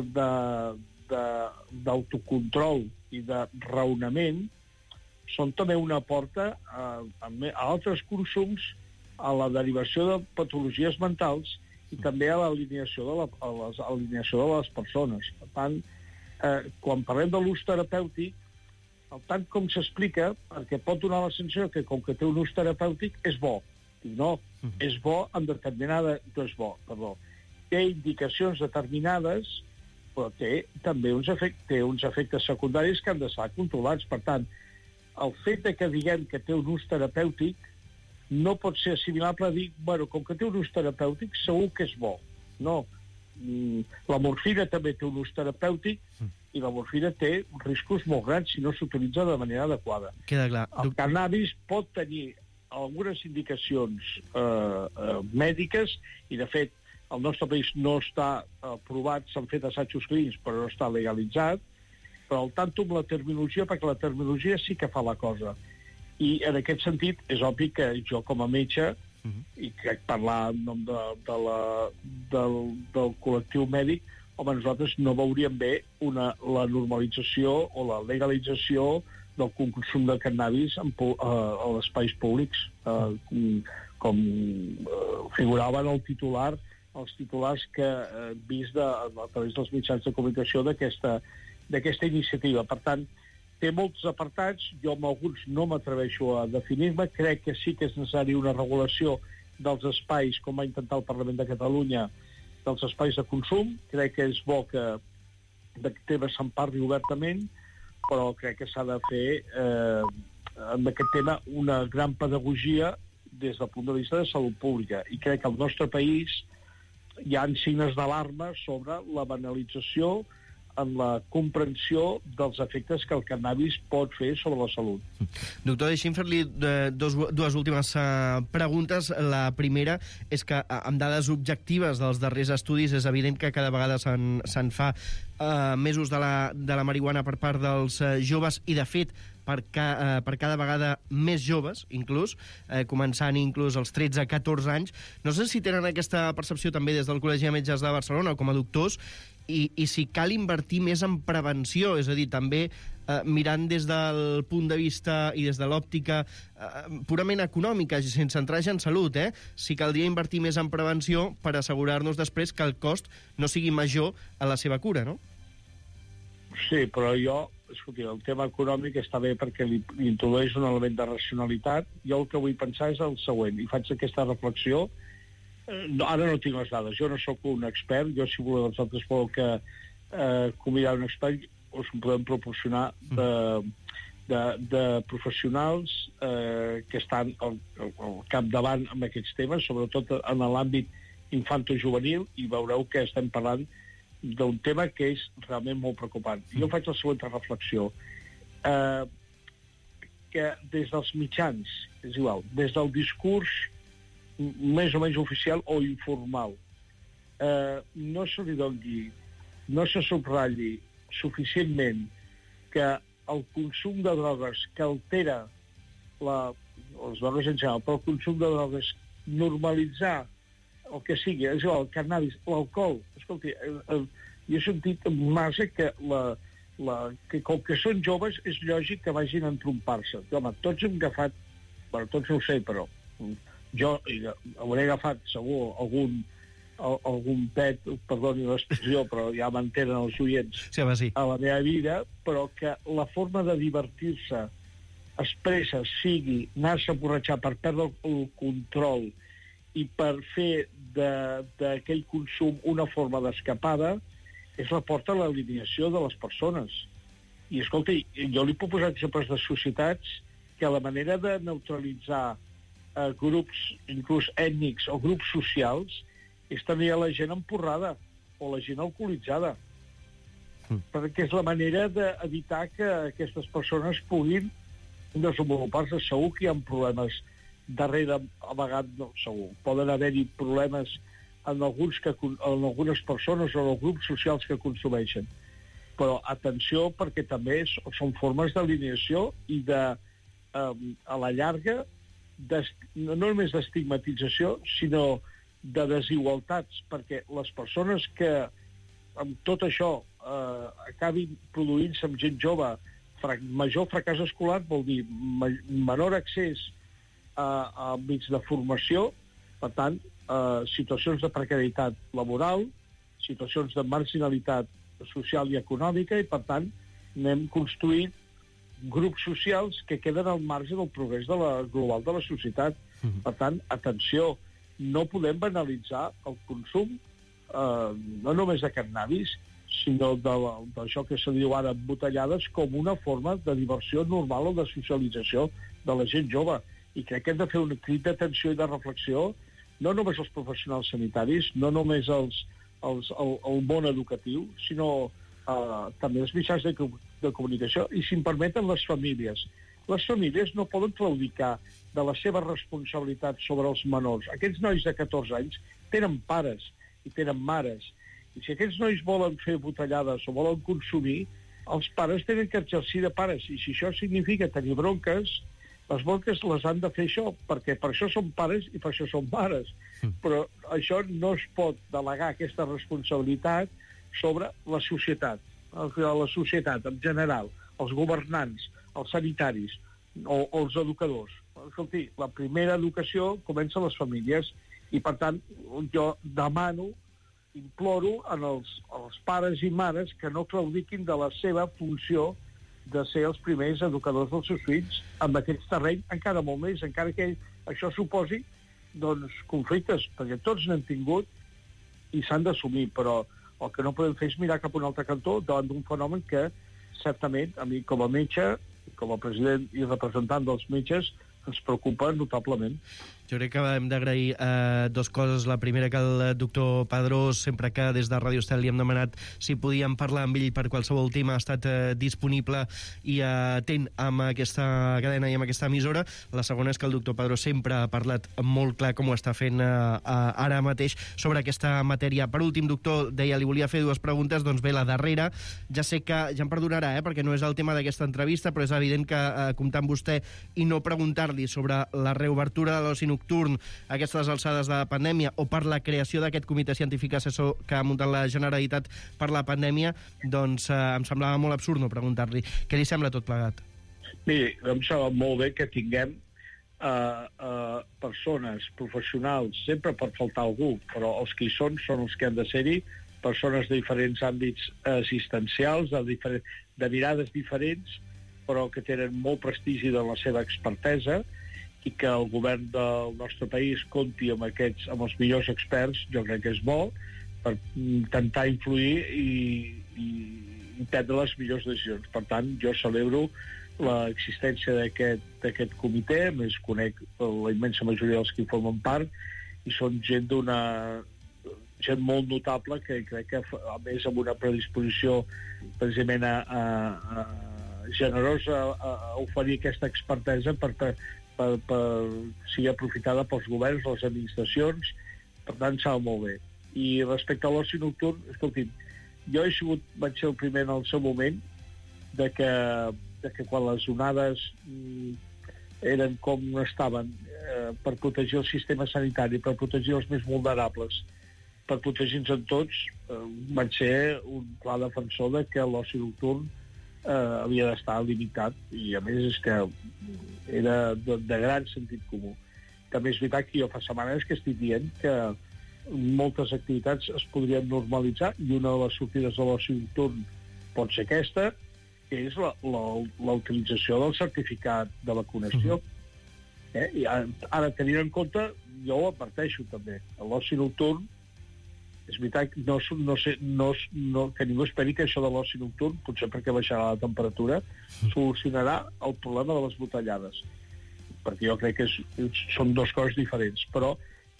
d'autocontrol i de raonament, són també una porta a altres consums, a la derivació de patologies mentals i també a l'alineació de les persones. Per tant, quan parlem de l'ús terapèutic, el tant com s'explica, perquè pot donar la sensació que com que té un ús terapèutic és bo. No, és bo en determinada... No és bo, perdó. Té indicacions determinades, però té també uns efectes secundaris que han d'estar controlats. Per tant, el fet que diguem que té un ús terapèutic no pot ser assimilable a dir, com que té un ús terapèutic, segur que és bo. No. La morfina també té un ús terapèutic i la morfina té riscos molt grans si no s'utilitza de manera adequada. Queda clar. El cannabis pot tenir algunes indicacions mèdiques i, de fet, el nostre país no està aprovat, s'han fet assajos clínics, però no està legalitzat, però al tanto amb la terminologia, perquè la terminologia sí que fa la cosa. I en aquest sentit és obvi que jo com a metge, i crec parlar en nom del col·lectiu mèdic, nosaltres no veuríem bé la normalització o la legalització del consum de cannabis a els espais públics, com figuraven els titulars que he vist a través dels mitjans de comunicació d'aquesta iniciativa. Per tant, té molts apartats, jo amb alguns no m'atreveixo a definir-me, crec que sí que és necessari una regulació dels espais, com va intentar el Parlament de Catalunya, dels espais de consum. Crec que és bo que d'aquest tema se'n parli obertament, però crec que s'ha de fer en aquest tema una gran pedagogia des del punt de vista de salut pública. I crec que al nostre país hi ha signes d'alarma sobre la banalització en la comprensió dels efectes que el cannabis pot fer sobre la salut. Doctor, deixi'm fer-li dues últimes preguntes. La primera és que, amb dades objectives dels darrers estudis, és evident que cada vegada se'n fa més ús de la marihuana per part dels joves i, de fet, per cada vegada més joves, inclús, començant inclús als 13-14 anys. No sé si tenen aquesta percepció també des del Col·legi de Metges de Barcelona o com a doctors, i si cal invertir més en prevenció, és a dir, també mirant des del punt de vista i des de l'òptica purament econòmica, sense entrar en salut, si caldria invertir més en prevenció per assegurar-nos després que el cost no sigui major a la seva cura, no? Sí, però escolti, el tema econòmic està bé perquè li introdueix un element de racionalitat. Jo el que vull pensar és el següent, i faig aquesta reflexió. Ara no tinc les dades, jo no sóc un expert, jo si voleu vosaltres voleu que convidar un expert us ho podem proporcionar de professionals que estan al capdavant amb aquests temes, sobretot en l'àmbit infantojuvenil, i veureu que estem parlant d'un tema que és realment molt preocupant. Jo faig la següent reflexió, que des dels mitjans, és igual, des del discurs més o menys oficial o informal, no se li doni, no se subratlli suficientment que el consum de drogues que altera les drogues en general, però el consum de drogues, normalitzar el que sigui, és igual, el cannabis, l'alcohol. Escolti, jo he sentit massa que com que són joves és lògic que vagin a entrompar-se. Home, tots hem agafat, bueno, tots no ho sé, però jo hauré agafat segur algun pet, perdoni l'expressió, però ja m'entenen els oients, sí, a la meva vida, però que la forma de divertir-se expressa sigui anar-se a borratxar per perdre el control i per fer d'aquell consum una forma d'escapada, és la porta a l'alineació de les persones. I, escolti, jo li puc posar exemples de societats que la manera de neutralitzar grups, inclús ètnics o grups socials, és tenir la gent emporrada o la gent alcoholitzada. Perquè és la manera d'evitar que aquestes persones puguin desenvolupar-se. Segur que hi ha problemes darrere, a vegades no, segur. Poden haver-hi problemes en algunes persones o en els grups socials que consumeixen. Però atenció, perquè també són formes d'alineació i a la llarga, no només d'estigmatització, sinó de desigualtats, perquè les persones que amb tot això acabin produint-se amb gent jove, major fracàs escolar vol dir menor accés a àmbits de formació, per tant, situacions de precarietat laboral, situacions de marginalitat social i econòmica, i per tant anem construint grups socials que queden al marge del progrés global de la societat. Per tant, atenció, no podem banalitzar el consum no només de cannabis, sinó d'això que se diu ara embotellades com una forma de diversió normal o de socialització de la gent jove. I crec que hem de fer un crit d'atenció i de reflexió, no només els professionals sanitaris, no només el món educatiu, sinó també els mitjans de comunicació, i, si em permeten, les famílies. Les famílies no poden claudicar de la seva responsabilitat sobre els menors. Aquests nois de 14 anys tenen pares i tenen mares, i si aquests nois volen fer botellades o volen consumir, els pares tenen que exercir de pares, i si això significa tenir bronques, les bronques les han de fer això, perquè per això són pares i per això són mares. Però això no es pot delegar, aquesta responsabilitat, sobre la societat en general, els governants, els sanitaris o els educadors. Escolti, la primera educació comença a les famílies i, per tant, jo demano, imploro als pares i mares que no claudiquin de la seva funció de ser els primers educadors dels seus fills en aquest terreny, encara molt més, encara que això suposi conflictes, perquè tots n'han tingut i s'han d'assumir, però el que no podem fer és mirar cap a un altre cantó davant d'un fenomen que, certament, a mi com a metge, com a president i representant dels metges, ens preocupa notablement. Jo crec que hem d'agrair dues coses. La primera, que el doctor Padrós, sempre que des de Ràdio Estel li hem demanat si podíem parlar amb ell per qualsevol tema, ha estat disponible i atent amb aquesta cadena i amb aquesta emissora. La segona és que el doctor Padrós sempre ha parlat molt clar, com ho està fent ara mateix, sobre aquesta matèria. Per últim, doctor, deia, li volia fer dues preguntes. Doncs bé, la darrera, ja sé que ja em perdonarà, perquè no és el tema d'aquesta entrevista, però és evident que comptar amb vostè i no preguntar-li sobre la reobertura de l'oci nocturn a aquestes alçades de la pandèmia o per la creació d'aquest comitè científic assessor que ha muntat la Generalitat per la pandèmia, doncs em semblava molt absurd no preguntar-li. Què li sembla tot plegat? Miri, em sembla molt bé que tinguem persones professionals, sempre pot faltar algú, però els que hi són els que han de ser-hi, persones de diferents àmbits assistencials, de mirades diferents, però que tenen molt prestigi de la seva expertesa, i que el govern del nostre país compti amb els millors experts, jo crec que és bo, per intentar influir i prendre les millors decisions. Per tant, jo celebro l'existència d'aquest comitè, més conec la immensa majoria dels que hi formen part, i són gent molt notable que crec que, a més, amb una predisposició precisament generosa a oferir aquesta expertesa per sigui aprofitada pels governs, les administracions. Per tant, sap molt bé. I respecte a l'oci nocturn, escolti'm, jo vaig ser el primer en el seu moment de que quan les onades eren com estaven, per protegir el sistema sanitari, per protegir els més vulnerables, per protegir-nos en tots, vaig ser un clar defensor de que l'oci nocturn havia d'estar limitat, i a més és que era de gran sentit comú. També és veritat que jo fa setmanes que estic dient que moltes activitats es podrien normalitzar, i una de les sortides de l'oci nocturn pot ser aquesta, que és la utilització del certificat de vacunació. I ara, tenint en compte, jo ho adverteixo també, l'oci nocturn, és veritat que ningú esperi que això de l'oci nocturn, potser perquè baixarà la temperatura, solucionarà el problema de les botellades. Perquè jo crec que són dues coses diferents. Però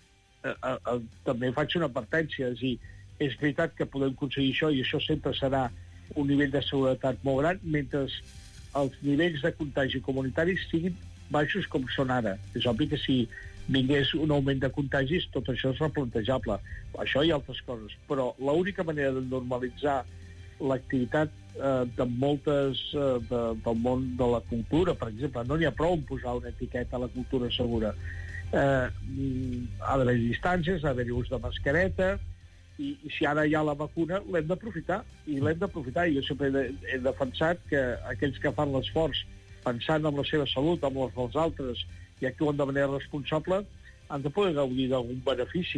també faig una advertència, és veritat que podem aconseguir això, i això sempre serà un nivell de seguretat molt gran, mentre els nivells de contagi comunitaris siguin baixos com són ara. És obvi que si vingués un augment de contagis, tot això és replantejable. Això i altres coses. Però l'única manera de normalitzar l'activitat de moltes del món de la cultura, per exemple, no n'hi ha prou en posar una etiqueta a la cultura segura. Ha d'haver distàncies, ha d'haver ús de mascareta, i si ara hi ha la vacuna, l'hem d'aprofitar. I jo sempre he defensat que aquells que fan l'esforç pensant en la seva salut, en les dels altres, i actuen de manera responsable, han de poder gaudir d'algun benefici.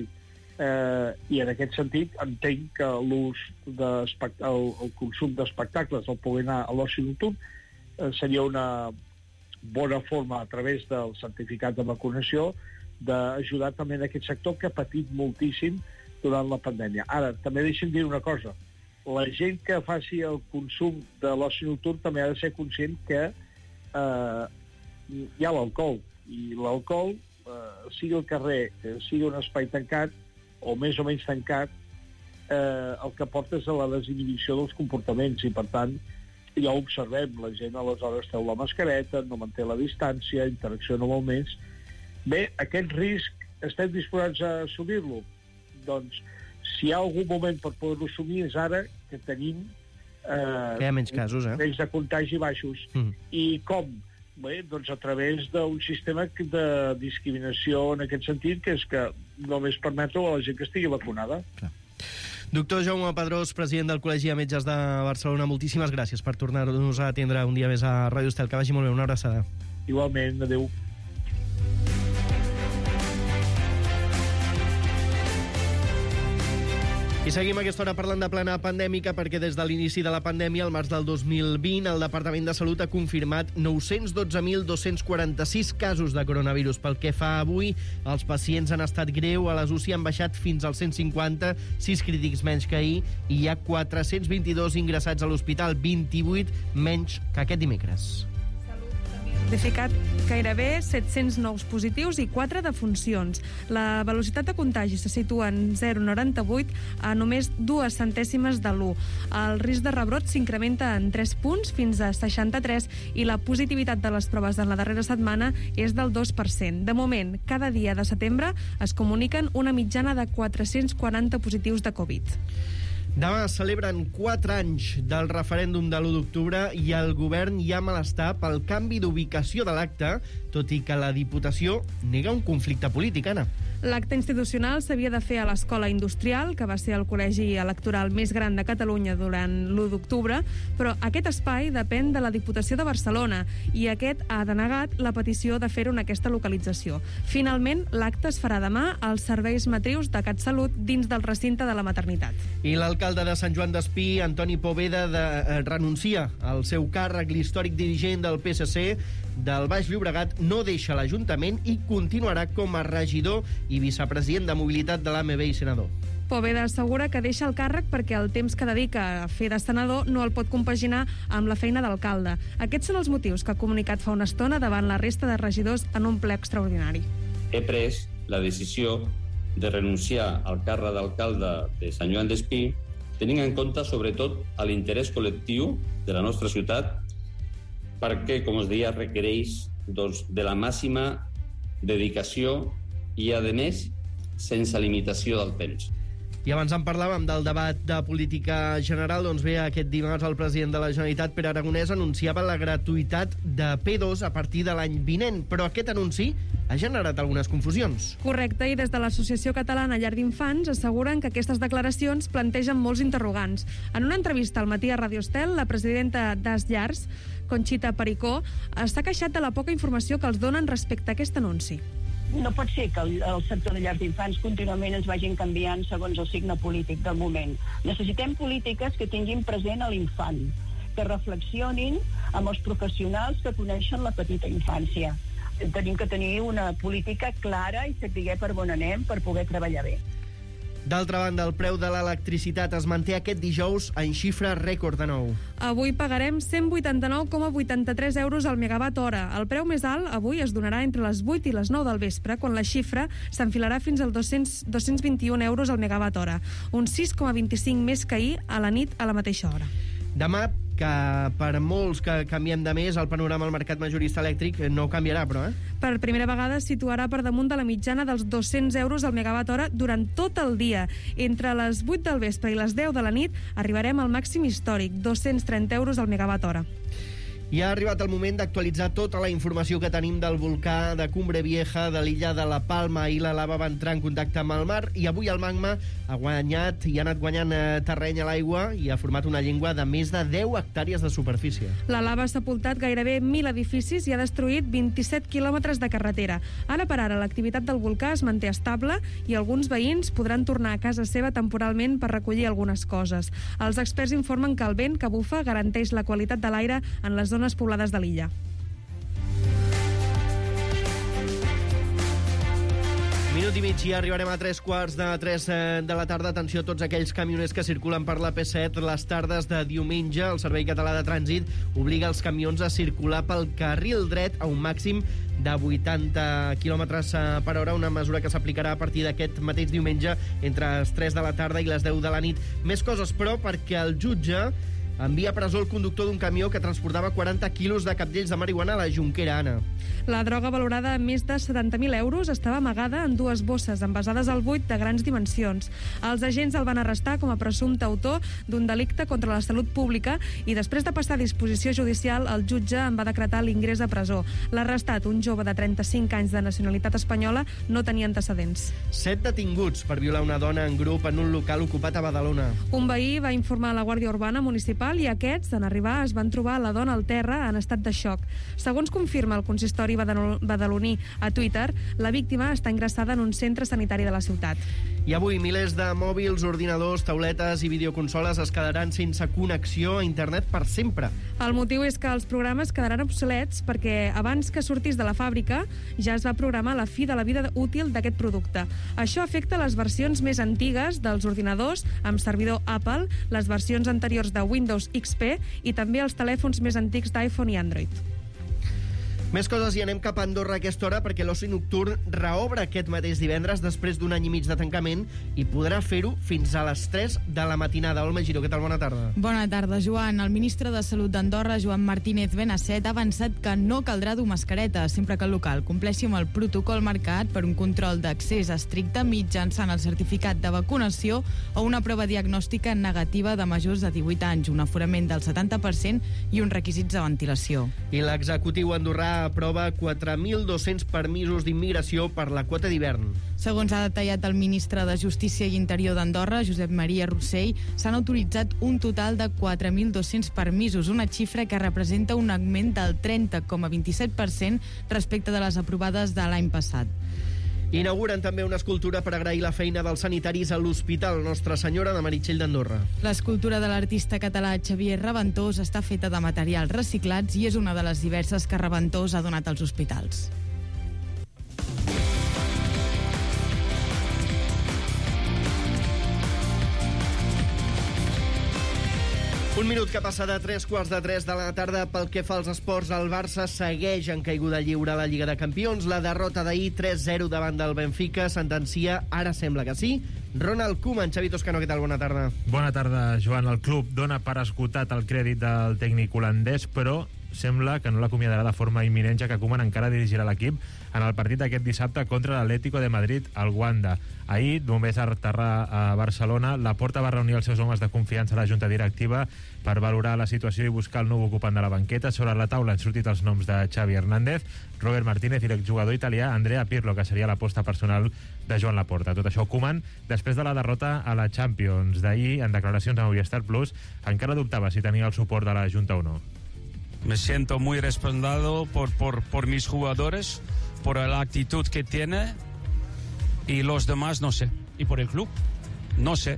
I en aquest sentit entenc que el consum d'espectacles, el poder anar a l'oci nocturn, seria una bona forma, a través del certificat de vacunació, d'ajudar també en aquest sector que ha patit moltíssim durant la pandèmia. Ara, també deixem dir una cosa. La gent que faci el consum de l'oci nocturn també ha de ser conscient que hi ha l'alcohol, i l'alcohol, sigui al carrer, sigui un espai tancat o més o menys tancat, el que porta és a la desinhibició dels comportaments, i per tant ja ho observem, la gent aleshores treu la mascareta, no manté la distància, interacciona molt més. Bé, aquest risc estem disposats a assumir-lo? Doncs si hi ha algun moment per poder-lo assumir és ara que tenim que hi ha menys casos, nivells de contagi baixos. I com? Bé, doncs a través d'un sistema de discriminació en aquest sentit, que és que només permeto a la gent que estigui vacunada. Doctor Jaume Pedrós, president del Col·legi de Metges de Barcelona, moltíssimes gràcies per tornar-nos a atendre un dia més a Ràdio Estel. Que vagi molt bé, una abraçada. Igualment, adéu. I seguim aquesta hora parlant de plana pandèmica perquè des de l'inici de la pandèmia, al març del 2020, el Departament de Salut ha confirmat 912.246 casos de coronavirus. Pel que fa avui, els pacients han estat greu, a les UCI han baixat fins als 150, 6 crítics menys que ahir, i hi ha 422 ingressats a l'hospital, 28 menys que aquest dimecres. Notificat gairebé 700 nous positius i 4 defuncions. La velocitat de contagi se situa en 0,98 a només 2 centèsimes de l'1. El risc de rebrot s'incrementa en 3 punts fins a 63 i la positivitat de les proves en la darrera setmana és del 2%. De moment, cada dia de setembre es comuniquen una mitjana de 440 positius de Covid. Demà celebren 4 anys del referèndum de l'1 d'octubre i el govern hi ha malestar pel canvi d'ubicació de l'acte, tot i que la Diputació nega un conflicte polític, Anna. L'acte institucional s'havia de fer a l'Escola Industrial, que va ser el col·legi electoral més gran de Catalunya durant l'1 d'octubre, però aquest espai depèn de la Diputació de Barcelona i aquest ha denegat la petició de fer-ho en aquesta localització. Finalment, l'acte es farà demà als serveis matrius de CatSalut dins del recinte de la maternitat. I l'alcalde de Sant Joan d'Espí, Antoni Poveda, renuncia al seu càrrec. L'històric dirigent del PSC del Baix Llobregat no deixa l'Ajuntament i continuarà com a regidor i vicepresident de mobilitat de l'AMB i senador. Poveda assegura que deixa el càrrec perquè el temps que dedica a fer de senador no el pot compaginar amb la feina d'alcalde. Aquests són els motius que ha comunicat fa una estona davant la resta de regidors en un ple extraordinari. He pres la decisió de renunciar al càrrec d'alcalde de Sant Joan d'Espí, tenint en compte sobretot l'interès col·lectiu de la nostra ciutat, perquè, com us deia, requereix de la màxima dedicació i, a més, sense limitació del temps. I abans en parlàvem del debat de política general, doncs bé, aquest dimarts el president de la Generalitat, Pere Aragonès, anunciava la gratuïtat de P2 a partir de l'any vinent, però aquest anunci ha generat algunes confusions. Correcte, i des de l'Associació Catalana Llar d'Infants asseguren que aquestes declaracions plantegen molts interrogants. En una entrevista al matí a Ràdio Estel, la presidenta d'As Llars, Conxita Pericó, s'ha queixat de la poca informació que els donen respecte a aquest anunci. No pot ser que el sector de llars d'infants contínuament es vagin canviant segons el signe polític del moment. Necessitem polítiques que tinguin present a l'infant, que reflexionin amb els professionals que coneixen la petita infància. Tenim que tenir una política clara i saber per on anem per poder treballar bé. D'altra banda, el preu de l'electricitat es manté aquest dijous en xifra rècord de nou. Avui pagarem 189,83 euros al megawatt hora. El preu més alt avui es donarà entre les 8 i les 9 del vespre, quan la xifra s'enfilarà fins als 221 euros al megawatt hora, un 6,25 més que ahir a la nit a la mateixa hora. Demà, que per molts que canviem de mes, el panorama al mercat majorista elèctric no canviarà, però, Per primera vegada es situarà per damunt de la mitjana dels 200 euros al megawatt hora durant tot el dia. Entre les 8 del vespre i les 10 de la nit arribarem al màxim històric, 230 euros al megawatt hora. I ha arribat el moment d'actualitzar tota la informació que tenim del volcà de Cumbre Vieja, de l'illa de la Palma. I la lava va entrar en contacte amb el mar i avui el magma ha anat guanyant terreny a l'aigua i ha format una llengua de més de 10 hectàrees de superfície. La lava ha sepultat gairebé 1.000 edificis i ha destruït 27 quilòmetres de carretera. Ara per ara l'activitat del volcà es manté estable i alguns veïns podran tornar a casa seva temporalment per recollir algunes coses. Els experts informen que el vent que bufa garanteix la qualitat de l'aire en les zones poblades de l'illa. Minut i mig i arribarem a 3:45 de la tarda. Atenció a tots aquells camioners que circulen per la P7 les tardes de diumenge. El Servei Català de Trànsit obliga els camions a circular pel carril dret a un màxim de 80 km per hora, una mesura que s'aplicarà a partir d'aquest mateix diumenge entre les 3 de la tarda i les 10 de la nit. Més coses, però, perquè el jutge envia a presó el conductor d'un camió que transportava 40 quilos de capdells de marihuana a la Jonquera, Anna. La droga valorada en més de 70.000 euros estava amagada en 2 bosses envasades al buit de grans dimensions. Els agents el van arrestar com a presumpte autor d'un delicte contra la salut pública i després de passar a disposició judicial, el jutge en va decretar l'ingrés a presó. L'arrestat, un jove de 35 anys de nacionalitat espanyola, no tenia antecedents. 7 detinguts per violar una dona en grup en un local ocupat a Badalona. Un veí va informar a la Guàrdia Urbana Municipal i aquests, en arribar, es van trobar la dona al terra en estat de xoc. Segons confirma el consistori badaloní a Twitter, la víctima està ingressada en un centre sanitari de la ciutat. I avui milers de mòbils, ordinadors, tauletes i videoconsoles es quedaran sense connexió a internet per sempre. El motiu és que els programes quedaran obsolets perquè abans que sortís de la fàbrica ja es va programar la fi de la vida útil d'aquest producte. Això afecta les versions més antigues dels ordinadors amb servidor Apple, les versions anteriors de Windows XP i també els telèfons més antics d'iPhone i Android. Més coses i anem cap a Andorra a aquesta hora perquè l'oci nocturn reobre aquest mateix divendres després d'un any i mig de tancament i podrà fer-ho fins a les 3 de la matinada. Olma Giró, què tal? Bona tarda. Bona tarda, Joan. El ministre de Salut d'Andorra, Joan Martínez Benasset, ha avançat que no caldrà dur mascareta sempre que el local compleixi amb el protocol marcat per un control d'accés estricte mitjançant el certificat de vacunació o una prova diagnòstica negativa de majors de 18 anys, un aforament del 70% i uns requisits de ventilació. I l'executiu andorrà aprova 4.200 permisos d'immigració per la quota d'hivern. Segons ha detallat el ministre de Justícia i Interior d'Andorra, Josep Maria Rossell, s'han autoritzat un total de 4.200 permisos, una xifra que representa un augment del 30,27% respecte de les aprovades de l'any passat. Inauguren també una escultura per agrair la feina dels sanitaris a l'Hospital Nostra Senyora de Meritxell d'Andorra. L'escultura de l'artista català Xavier Reventós està feta de materials reciclats i és una de les diverses que Reventós ha donat als hospitals. Un minut que passa de 3:15 de la tarda. Pel que fa als esports, el Barça segueix en caiguda lliure a la Lliga de Campions. La derrota d'ahir 3-0 davant del Benfica sentencia, ara sembla que sí, Ronald Koeman. Xavi Toscano, què tal? Bona tarda. Bona tarda, Joan. El club dona per esgotat el crèdit del tècnic holandès, però sembla que no l'acomiadarà de forma imminent, ja que Koeman encara dirigirà l'equip en el partit d'aquest dissabte contra l'Atlético de Madrid al Wanda. Ahir, només a aterrar a Barcelona, Laporta va reunir els seus homes de confiança a la Junta Directiva per valorar la situació i buscar el nou ocupant de la banqueta. Sobre la taula han sortit els noms de Xavi Hernández, Robert Martínez i l'exjugador italià Andrea Pirlo, que seria l'aposta personal de Joan Laporta. Tot això, Koeman, després de la derrota a la Champions d'ahir, en declaracions a Movistar Plus, encara dubtava si tenia el suport de la Junta o no. Me siento muy respaldado por mis jugadores, por la actitud que tiene, y los demás no sé. Y por el club, no sé.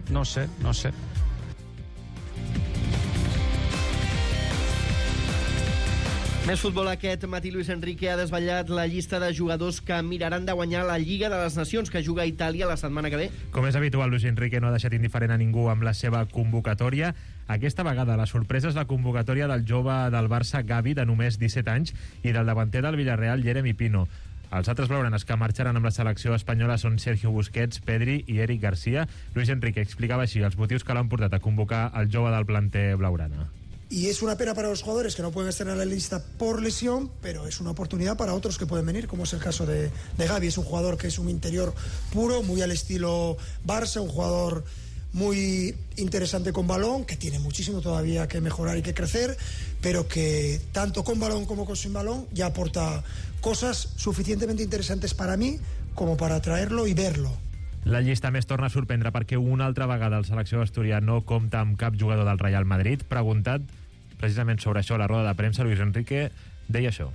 Més futbol aquest matí. Luis Enrique ha desvetllat la llista de jugadors que miraran de guanyar la Lliga de les Nacions, que juga a Itàlia la setmana que ve. Com és habitual, Luis Enrique no ha deixat indiferent a ningú amb la seva convocatòria. Aquesta vegada la sorpresa és la convocatòria del jove del Barça, Gavi, de només 17 anys, i del davanter del Villarreal, Jeremy Pino. Els altres blaugranes que marxaran amb la selecció espanyola són Sergio Busquets, Pedri i Eric García. Luis Enrique explicava així els motius que l'han portat a convocar el jove del planter blaugrana. Y es una pena para los jugadores que no pueden estar en la lista por lesión, pero es una oportunidad para otros que pueden venir, como es el caso de Gavi. Es un jugador que es un interior puro, muy al estilo Barça, un jugador muy interesante con balón, que tiene muchísimo todavía que mejorar y que crecer, pero que tanto con balón como sin balón ya aporta cosas suficientemente interesantes para mí como para traerlo y verlo. La llista més torna a sorprendre perquè una altra vegada el selecció asturià no compta amb cap jugador del Real Madrid. Preguntat precisament sobre això a la roda de premsa, Luis Enrique deia això.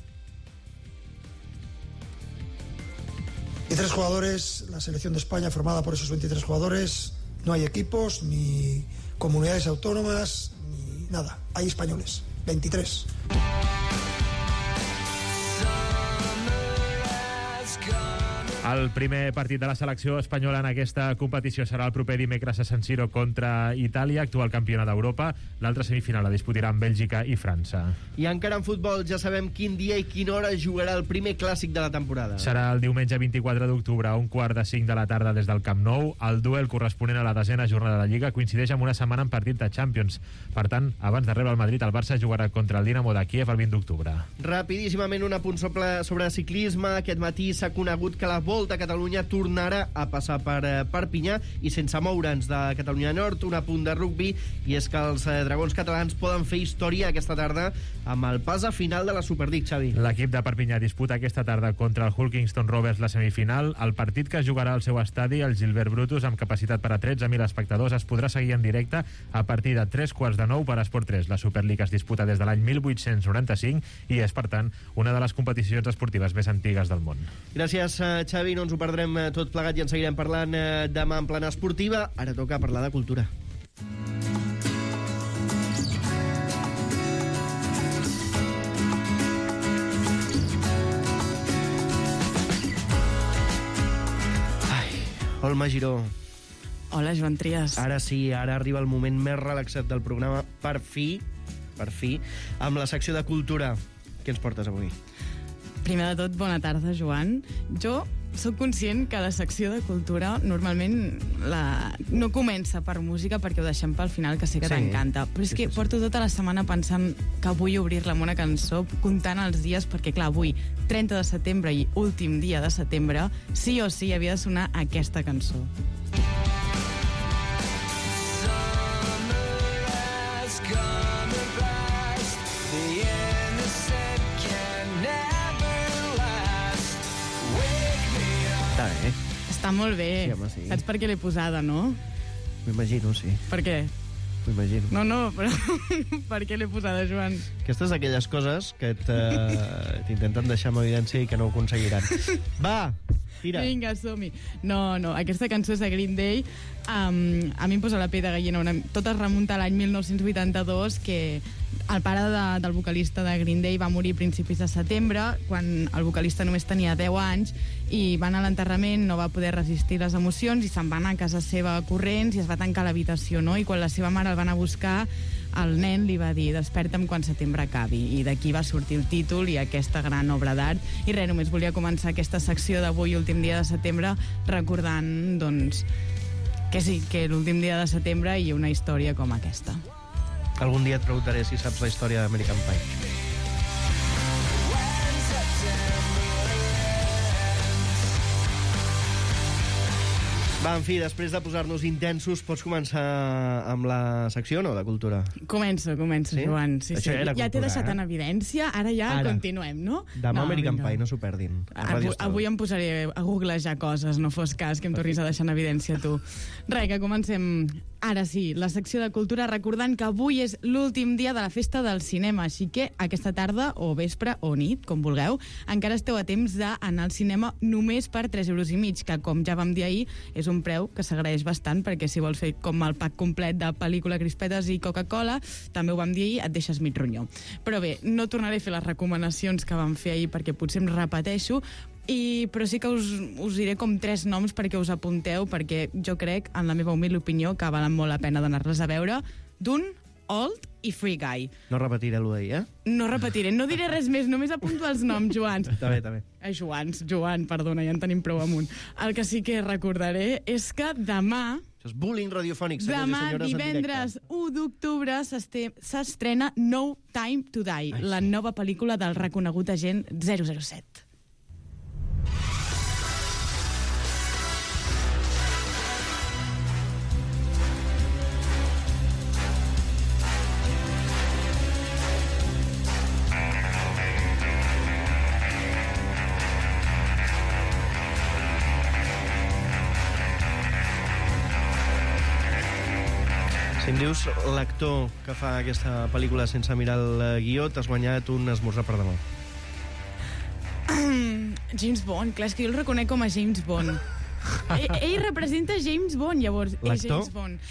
Y 3 jugadores, la selección de España formada por esos 23 jugadores, no hay equipos, ni comunidades autónomas, ni nada. Hay españoles, 23. El primer partit de la selecció espanyola en aquesta competició serà el proper dimecres a San Siro contra Itàlia, actual campiona d'Europa. L'altra semifinal la disputaran Bèlgica i França. I encara en futbol ja sabem quin dia i quina hora jugarà el primer clàssic de la temporada. Serà el diumenge 24 d'octubre a 4:45 de la tarda des del Camp Nou. El duel corresponent a la 10ª jornada de Lliga coincideix amb una setmana en partit de Champions. Per tant, abans de rebre el Madrid, el Barça jugarà contra el Dinamo de Kíev el 20 d'octubre. Rapidíssimament, un apunt sobre ciclisme. Aquest matí s'ha conegut que la Volta a Catalunya tornarà a passar per Perpinyà i sense moure'ns de Catalunya Nord. Un apunt de rugbi, i és que els dragons catalans poden fer història aquesta tarda amb el pas a final de la Superlig, Xavi. L'equip de Perpinyà disputa aquesta tarda contra el Hull Kingston Rovers la semifinal. El partit que jugarà al seu estadi, el Gilbert Brutus, amb capacitat per a 13.000 espectadors, es podrà seguir en directe a partir de 3:15 per Esport 3. La Superlig es disputa des de l'any 1895 i és, per tant, una de les competicions esportives més antigues del món. Gràcies, Xavi. No ens ho perdrem tot plegat i en seguirem parlant demà en plana esportiva. Ara toca parlar de cultura. Olma Giró. Hola, Joan Trias. Ara sí, ara arriba el moment més relaxat del programa, per fi, amb la secció de cultura. Què ens portes avui? Primer de tot, bona tarda, Joan. Jo sóc conscient que la secció de cultura normalment no comença per música perquè ho deixem pel final, que sé que t'encanta. Però és que porto tota la setmana pensant que vull obrir-la amb una cançó, comptant els dies, perquè clar, avui, 30 de setembre i últim dia de setembre, sí o sí havia de sonar aquesta cançó. Està molt bé. Sí, home, sí. Saps per què l'he posada, no? M'imagino, sí. Per què? M'imagino. No, però per què l'he posada, Joan? Aquestes d'aquelles coses que t'intenten deixar en evidència i que no ho aconseguiran. Va, tira. Vinga, som-hi. No, aquesta cançó és de Green Day. A mi em posa la pell de gallina. Tot es remunta a l'any 1982, que el pare del vocalista de Green Day va morir a principis de setembre, quan el vocalista només tenia 10 anys, i va anar a l'enterrament, no va poder resistir les emocions i se'n va anar a casa seva corrents i es va tancar a l'habitació, no? I quan la seva mare el va anar a buscar, el nen li va dir: desperta'm quan setembre acabi. I d'aquí va sortir el títol i aquesta gran obra d'art. I res, només volia començar aquesta secció d'avui, últim dia de setembre, recordant, doncs, que sí, que l'últim dia de setembre hi ha una història com aquesta. Algun dia et preguntaré si saps la història d'American Pie. Va, en fi, després de posar-nos intensos, pots començar amb la secció, no?, de cultura. Començo, sí? Joan. Sí. Ja t'he deixat en evidència, ara continuem, no? Demà American Pie, no s'ho perdin. Avui em posaré a googlejar coses, no fos cas que em tornis a deixar en evidència tu. Res, que comencem ara sí, la secció de cultura, recordant que avui és l'últim dia de la festa del cinema, així que aquesta tarda, o vespre, o nit, com vulgueu, encara esteu a temps d'anar al cinema només per 3,5 €, que, com ja vam dir ahir, és un preu que s'agraeix bastant, perquè si vols fer com el pack complet de pel·lícula, crispetes i Coca-Cola, també ho vam dir ahir, et deixes mig ronyó. Però bé, no tornaré a fer les recomanacions que vam fer ahir, perquè potser em repeteixo, però sí que us diré com 3 noms perquè us apunteu, perquè jo crec, en la meva humil opinió, que valen molt la pena d'anar-les a veure. Dune, Old i Free Guy. No repetiré allò d'ahir, No repetiré, no diré res més, només apunto els noms, Joans. Està bé. Joan, perdona, ja en tenim prou amunt. El que sí que recordaré és que demà... Això és bullying radiofònic, senyors i senyores, divendres 1 d'octubre, s'estrena No Time to Die, la nova pel·lícula del reconegut agent 007. Si em dius l'actor que fa aquesta pel·lícula sense mirar el guió, t'has guanyat un esmorzar per demà. James Bond, clar, és que jo el reconec com a James Bond. Ell representa James Bond, llavors. L'actor? James Bond.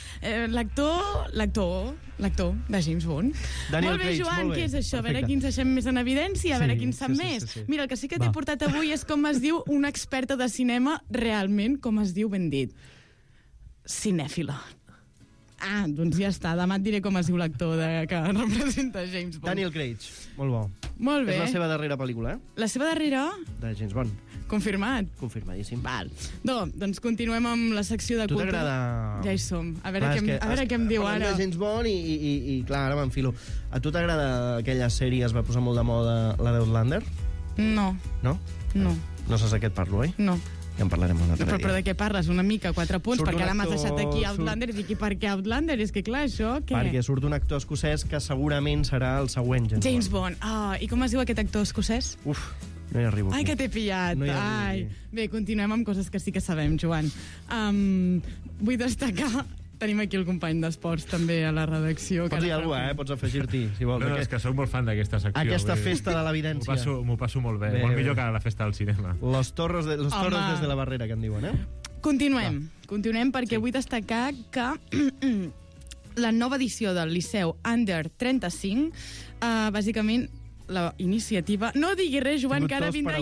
L'actor de James Bond. Daniel Molt bé, Craig, Joan, molt bé. què és això? A veure Perfecte. qui ens deixem més en evidència, a veure qui en sap sí, més. sí. Mira, el que sí que t'he portat avui és com es diu una experta de cinema realment, com es diu ben dit. Cinèfila. Ah, doncs ja està. Demà et diré com es diu l'actor que representa James Bond. Daniel Craig, molt bo. Molt bé. És la seva darrera pel·lícula, La seva darrera? de James Bond. Confirmat. Confirmadíssim. Val. Doncs continuem amb la secció de Tu cultura. t'agrada... Ja hi som. A veure què em diu parlem ara. de James Bond i clar, ara m'enfilo. A tu t'agrada aquella sèrie, es va posar molt de moda, la d'Outlander? No. No? No. No saps de què et parlo, oi? No. Ja en parlarem un altre dia. Però de què parles? Una mica, 4 punts, Surt perquè un ara m'has actor- deixat aquí Outlander i dic, i per què Outlander? És que clar, això, què? Perquè surt un actor escocès que segurament serà el següent James Bond. Ah, i com es diu aquest actor escocès? Uf, no hi arribo. Ai, aquí. que t'he pillat. No hi arribo Ai. Bé, continuem amb coses que sí que sabem, Joan. Vull destacar... Tenim aquí el company d'esports també a la redacció. Pots dir alguna cosa, pots afegir-t'hi, si vols. No, és que soc molt fan d'aquesta secció. Aquesta vull dir, festa de l'evidència. M'ho passo molt bé. Molt millor que la festa del cinema. Los toros des de la barrera, que en diuen, eh? Continuem perquè vull destacar que la nova edició del Liceu Under 35, bàsicament la iniciativa... No digui res, Joan, que ara vindrà...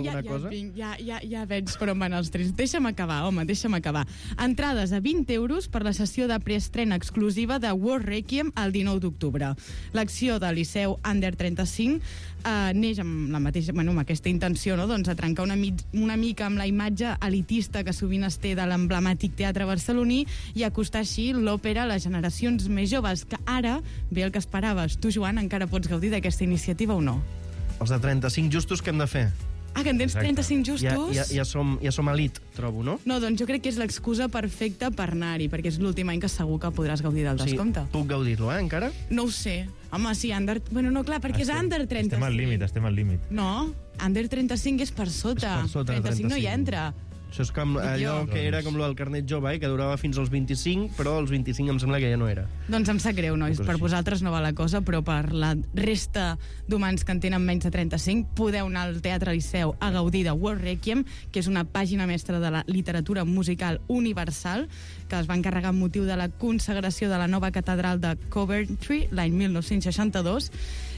Ja veig per on van els trets. Deixa'm acabar, home, deixa'm acabar. Entrades a 20 euros per la sessió de preestrena exclusiva de War Requiem el 19 d'octubre. L'acció del Liceu Under 35 neix amb la mateixa, amb aquesta intenció, no? Doncs a trencar una mica amb la imatge elitista que sovint es té de l'emblemàtic teatre barceloní i acostar així l'òpera a les generacions més joves, que ara ve el que esperaves. Tu, Joan, encara pots gaudir d'aquesta iniciativa o no? Els de 35 justos, què hem de fer? Ah, que en tens 35 justos? Ja som elit, trobo, no? No, doncs jo crec que és l'excusa perfecta per anar-hi, perquè és l'últim any que segur que podràs gaudir del descompte. Puc gaudir-lo, encara? No ho sé. Home, sí, Under... Bueno, no, clar, perquè és Under 35. Estem al límit. No, Under 35 és per sota. És per sota, 35 no hi entra. Això és com allò que era com el carnet jove, que durava fins als 25, però als 25 em sembla que ja no era. Doncs em sap greu, nois. Per vosaltres no va la cosa, però per la resta d'humans que en tenen menys de 35 podeu anar al Teatre Liceu a gaudir de War Requiem, que és una pàgina mestra de la literatura musical universal que es va encarregar amb motiu de la consagració de la nova catedral de Coventry l'any 1962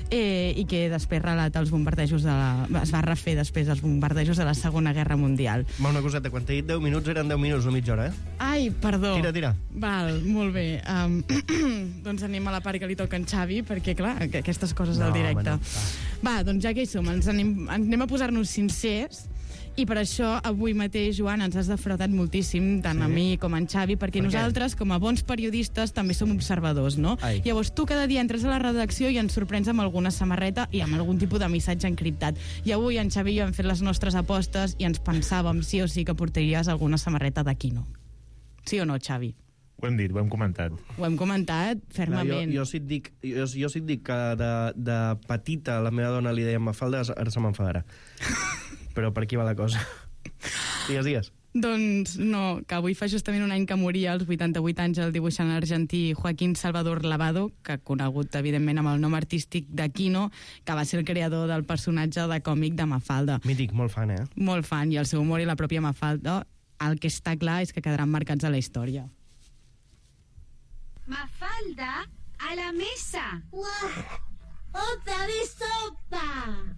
i que després relata els bombardejos es va refer després dels bombardejos de la Segona Guerra Mundial. Va, una coseta, quan t'he dit 10 minuts eren 10 minuts, no mitja hora, eh? Ai, perdó. Tira. Val, molt bé. Doncs anem a la part que li toca en Xavi, perquè, clar, aquestes coses del directe. Va, doncs ja que hi som, anem a posar-nos sincers. I per això, avui mateix, Joan, ens has defraudat moltíssim, tant a mi com a en Xavi, perquè nosaltres, com a bons periodistes, també som observadors, no? Llavors, tu cada dia entres a la redacció i ens sorprens amb alguna samarreta i amb algun tipus de missatge encriptat. I avui en Xavi i jo hem fet les nostres apostes i ens pensàvem sí o sí que portaries alguna samarreta d'Aquino. Sí o no, Xavi? Ho hem dit, ho hem comentat. Ho hem comentat fermament. Jo si et dic que de petita la meva dona li deia Mafalda, ara se m'enfadarà. Però per aquí va la cosa. Digues. Doncs no, que avui fa justament un any que moria als 88 anys el dibuixant argentí Joaquín Salvador Lavado, que conegut evidentment amb el nom artístic d'Aquino, que va ser el creador del personatge de còmic de Mafalda. Mític, molt fan, eh? Molt fan, i el seu humor i la pròpia Mafalda, el que està clar és que quedaran marcats a la història. Mafalda, a la mesa. ¡Otra vez sopa!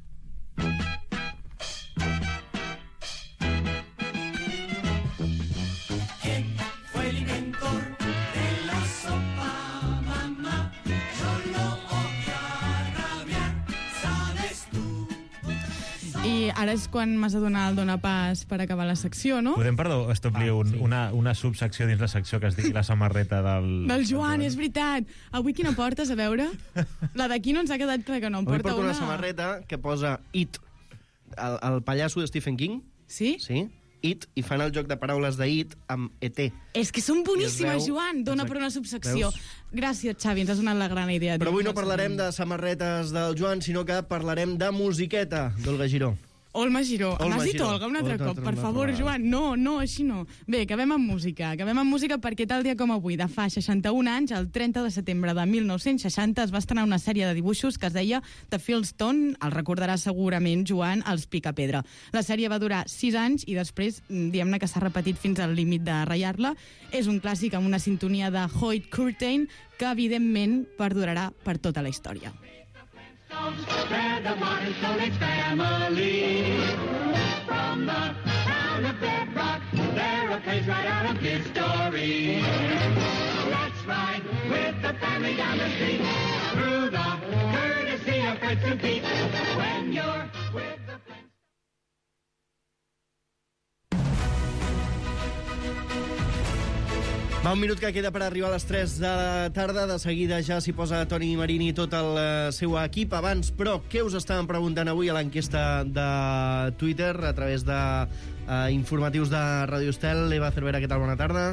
¿Quién fue el inventor de la sopa, mamá? Yo lo odio a rabiar, ¿sabes tú? I ara és quan m'has de donar el donapàs per acabar la secció, no? Podem, establir una subsecció dins la secció que es digui la samarreta del Joan, és veritat. Avui quina portes, a veure? La d'aquí no ens ha quedat clar que no. Avui porto una samarreta que posa It, el pallasso de Stephen King. Sí? Sí. It, i fan el joc de paraules de It amb ET. És que són boníssimes, Joan. Dona per una subsecció. Gràcies, Xavi, ens has donat la gran idea. Però avui no parlarem de samarretes del Joan, sinó que parlarem de musiqueta d'Olga Giró. Olma Giró. Olma M'has dit Giró. Olga un altre Una cop, altra per favor, vegada. Joan. No, així no. Bé, acabem amb música. Acabem amb música perquè tal dia com avui, de fa 61 anys, el 30 de setembre de 1960, es va estrenar una sèrie de dibuixos que es deia The Fieldstone, el recordarà segurament, Joan, els Picapedra. La sèrie va durar 6 anys i després, diguem-ne que s'ha repetit fins al límit de ratllar-la. És un clàssic amb una sintonia de Hoyt Curtain que, evidentment, perdurarà per tota la història. They're the modern Stone Age family. From the town of Bedrock, they're a page right out of his story. Let's ride with the family down the street, through the courtesy of Fritz and Pete. When you're with the Va, un minut que queda per arribar a les 3 de la tarda. De seguida ja s'hi posa Toni Marini i tot el seu equip. Abans, però, què us estaven preguntant avui a l'enquesta de Twitter a través de informatius de Radio Estel? Eva Cervera, què tal? Bona tarda.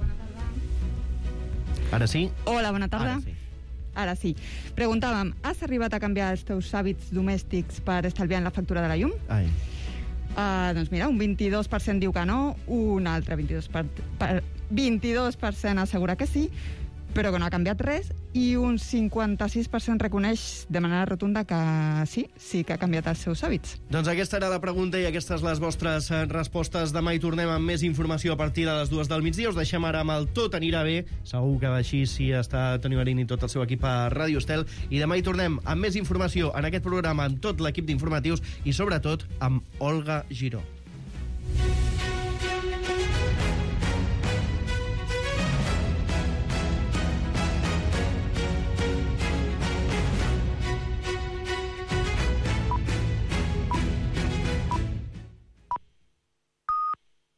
Ara sí? Hola, bona tarda. Ara sí. Ara sí. Preguntàvem, has arribat a canviar els teus hàbits domèstics per estalviar en la factura de la llum? Ai. Doncs mira, un 22% diu que no, un altre 22% assegura que sí, però que no ha canviat res, i un 56% reconeix de manera rotunda que sí que ha canviat els seus hàbits. Doncs aquesta era la pregunta i aquestes les vostres respostes. Demà hi tornem amb més informació a partir de les 2 del migdia. Us deixem ara amb el Tot anirà bé. Segur que així sí està Toni Marín i tot el seu equip a Ràdio Estel. I demà hi tornem amb més informació en aquest programa, amb tot l'equip d'informatius i sobretot amb Olga Giró.